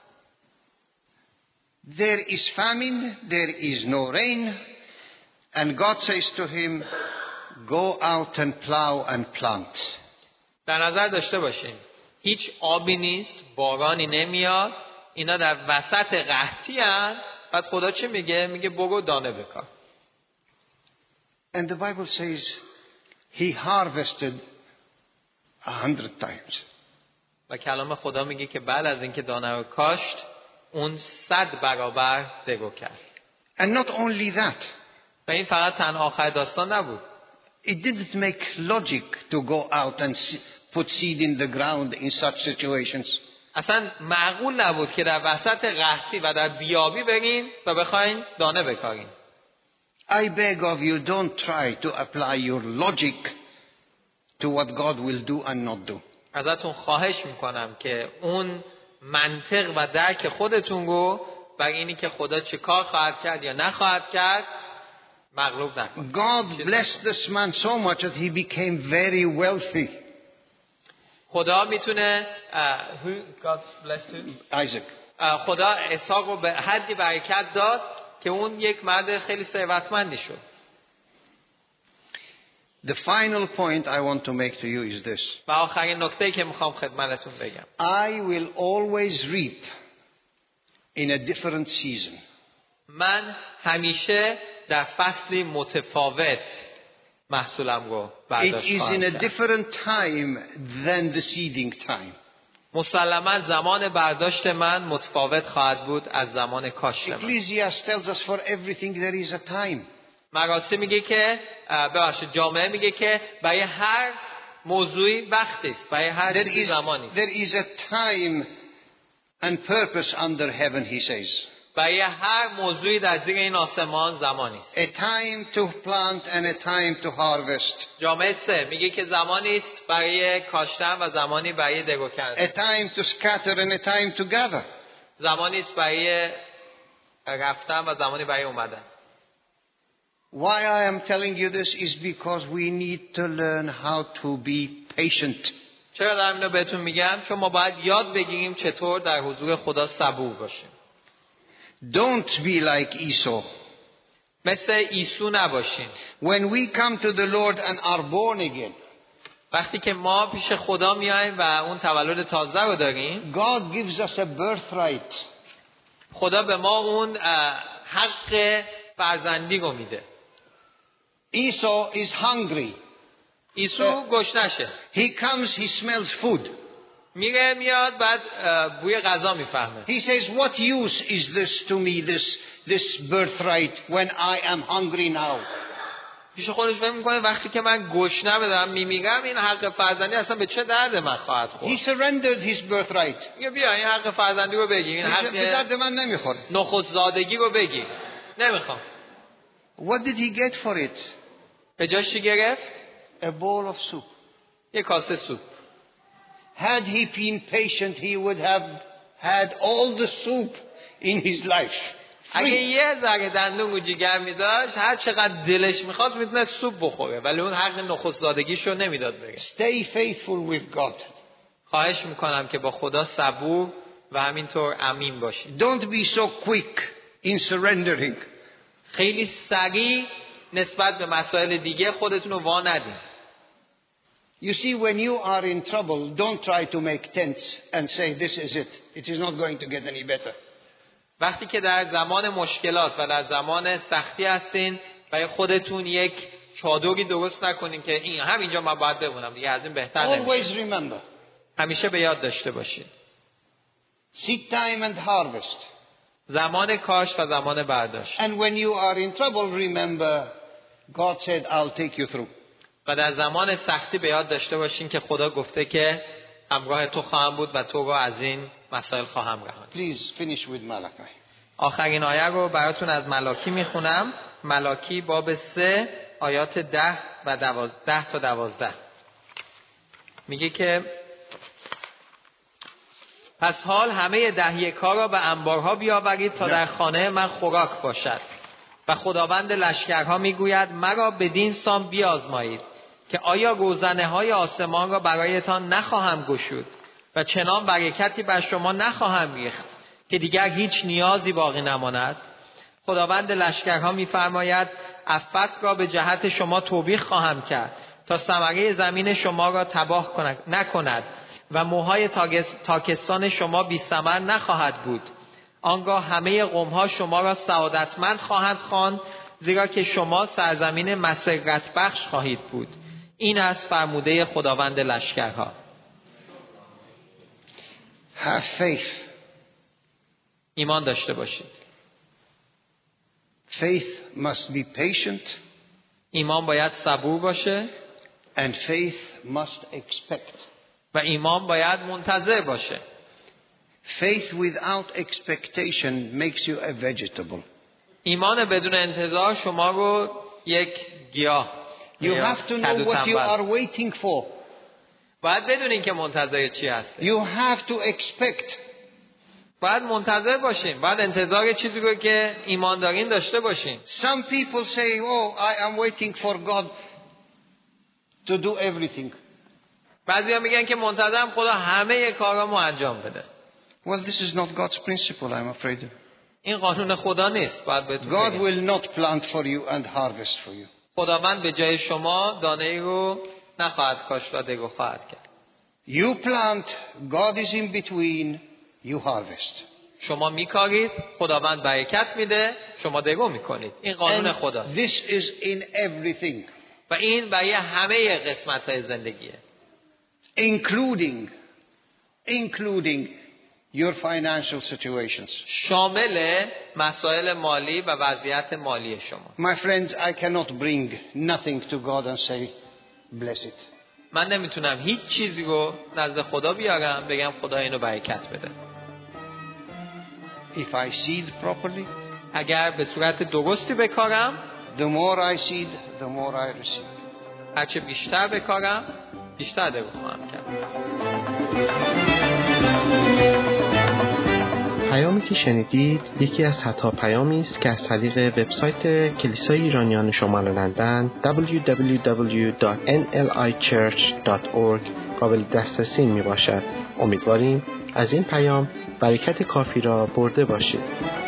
there is famine, there is no rain, and God says to him, go out and plow and plant. در نظر داشته باشین هیچ آبی نیست، بارانی نمیاد، اینا در وسط قحطی هستند. پس خدا چه میگه؟ میگه برو دانه بکار. And the Bible says he harvested a hundred times. و کلام خدا میگه که بعد از اینکه دانه رو کاشت اون صد برابر درو کرد. And not only that. و این فقط تنها آخر داستان نبود. It didn't make logic to go out and put seed in the ground in such situations. اصلا معقول نبود که در وسط قحطی و در بیابی برین و بخواین دانه بکارین. I beg of you, don't try to apply your logic to what God will do and not do. ازتون خواهش میکنم که اون منطق و درک خودتون رو بر اینی که خدا چه کار خواهد کرد یا نخواهد کرد مغلوب نکنید. God blessed this man so much that he became very wealthy. خدا میتونه uh, who God blessed who? Isaac. Uh, خدا اسحاق رو به حدی برکت داد که اون یک مرد خیلی ثروتمندی شد. The final point I want to make to you is this. و آخرین نکته که میخوام خدمتتون بگم. I will always reap in a different season. من همیشه در فصلی متفاوت محصولم رو برداشت It is خواهم in a کرد. different time than the seeding time. مسلماً زمان برداشت من متفاوت خواهد بود از زمان کاشت من. Ecclesiastes tells us for everything there is a time. مراسم میگه که ببخشید جامعه میگه که برای هر موضوعی وقتی است، برای هر There چیزی is, زمانی است. there is a time and purpose under heaven, he says. برای هر موضوعی در زیر این آسمان زمانی است. A time to plant and a time to harvest. جامعه سه میگه که زمانی است برای کاشتن و زمانی برای درو کردن. A time to scatter and a time to gather. زمانی است برای رفتن و زمانی برای اومدن. Why I am telling you this is because we need to learn how to be patient. چرا دارم اینو بهتون میگم؟ چون ما باید یاد بگیریم چطور در حضور خدا صبور باشیم. Don't be like Esau. مثل عیسی نباشیم. When we come to the Lord and are born again, وقتی که ما پیش خدا میایم و اون تولد تازه رو داریم، God gives us a birthright. خدا به ما اون حق فرزندی رو میده. Esau is hungry. عیسو گشنشه. He comes, he smells food. میره میاد بعد بوی غذا میفهمه. He says, what use is this to me, this this birthright, when I am hungry now? پیش خودش فکر میکنه وقتی که من گشنه بدم میمیرم، این حق فرزندی اصلا به چه درد من خواهد خورد. He surrendered his birthright. میگه بیا این حق فرزندی رو بگیر، این حق به درد من نمیخوره. نخست‌زادگی رو بگیر. نمیخوام. What did he get for it? به جاش چی گرفت؟ A bowl of soup. یک کاسه سوپ. Had he been patient, he would have had all the soup in his life. اگه یه ذره دندون و جگر می‌داشت، هر چقدر دلش می‌خواست میتونه سوپ بخوره، ولی اون حق نخست‌زادگیشو نمیداد بگه. Stay faithful with God. خواهش میکنم که با خدا صبور و همینطور امین باشید. Don't be so quick in surrendering. خیلی سریع نسبت به مسائل دیگه خودتون رو وا ندین. You see, when you are in trouble, don't try to make tents and say this is it. It is not going to get any better. وقتی که در زمان مشکلات و در زمان سختی هستین، برای خودتون یک چادری درست نکنین که این همینجا من باید بمونم دیگه، از این بهتر نمیشه. Always remember. همیشه به یاد داشته باشید. Seed time and harvest. زمان کاشت و زمان برداشت. And when you are in trouble, remember, God said, I'll take you through. و در زمان سختی به یاد داشته باشین که خدا گفته که همراه تو خواهم بود و تو رو از این مسائل خواهم رهاند. Please finish with Malachi. آخرین آیه رو براتون از ملاکی میخونم. ملاکی باب سه آیات ده و دوازده تا دوازده میگه که پس حال همه دهیک‌ها را به انبارها بیاورید تا در خانه من خوراک باشد. و خداوند لشکرها میگوید مرا بدین سان بیازمایید که آیا روزنه های آسمان را برایتان نخواهم گشود و چنان برکتی بر شما نخواهم ریخت که دیگر هیچ نیازی باقی نماند. خداوند لشکرها میفرماید عفت را به جهت شما توبیخ خواهم کرد تا ثمره زمین شما را تباه نکند و موهای تاکستان شما بی ثمر نخواهد بود. آنگاه همه قوم‌ها شما را سعادتمند خواهند خواند، زیرا که شما سرزمین مسرت بخش خواهید بود. این است فرموده خداوند لشکرها. Have faith. ایمان داشته باشید. Faith must be patient. ایمان باید صبور باشه. And faith must expect. و ایمان باید منتظر باشه. Faith without expectation makes you a vegetable. ایمان بدون انتظار شما رو یک گیاه. You have to know what you are waiting for. باید بدونین که منتظر چی هستید. You have to expect. باید منتظر باشین. باید انتظار چیزی رو که ایمان دارین داشته باشین. Some people say, "Oh, I am waiting for God to do everything." بعضیا میگن که منتظرم خدا همه کارامو انجام بده. Well, this is not God's principle, I'm afraid. این قانون خدا نیست. باید بهتون God بگم. will not plant for you and harvest for you. خداوند به جای شما دانه‌ای رو نخواهد کاشت و دگو خواهد کرد. You plant, God is in between, you harvest. شما میکارید، خداوند برکت میده، شما دگو میکنید. این قانون خدا. This is in everything. و این برای همه قسمت‌های زندگیه. Including, including your financial situations. شامل مسائل مالی و وضعیت مالی شما. My friends, I cannot bring nothing to God and say, bless it. من نمیتونم هیچ چیزی رو نزد خدا بیارم بگم خدا اینو برکت بده. If I seed properly, اگر به صورت درستی بکارم، the more I seed, the more I receive. هرچه بیشتر بکارم، بیشتر دگو خواهم کرد. پیامی که شنیدید یکی از صدها پیامی است که از طریق وبسایت کلیسای ایرانیان شمال لندن دبلیو دبلیو دبلیو دات ان ال آی چرچ دات اورگ قابل دسترسی می باشد. امیدواریم از این پیام برکت کافی را برده باشید.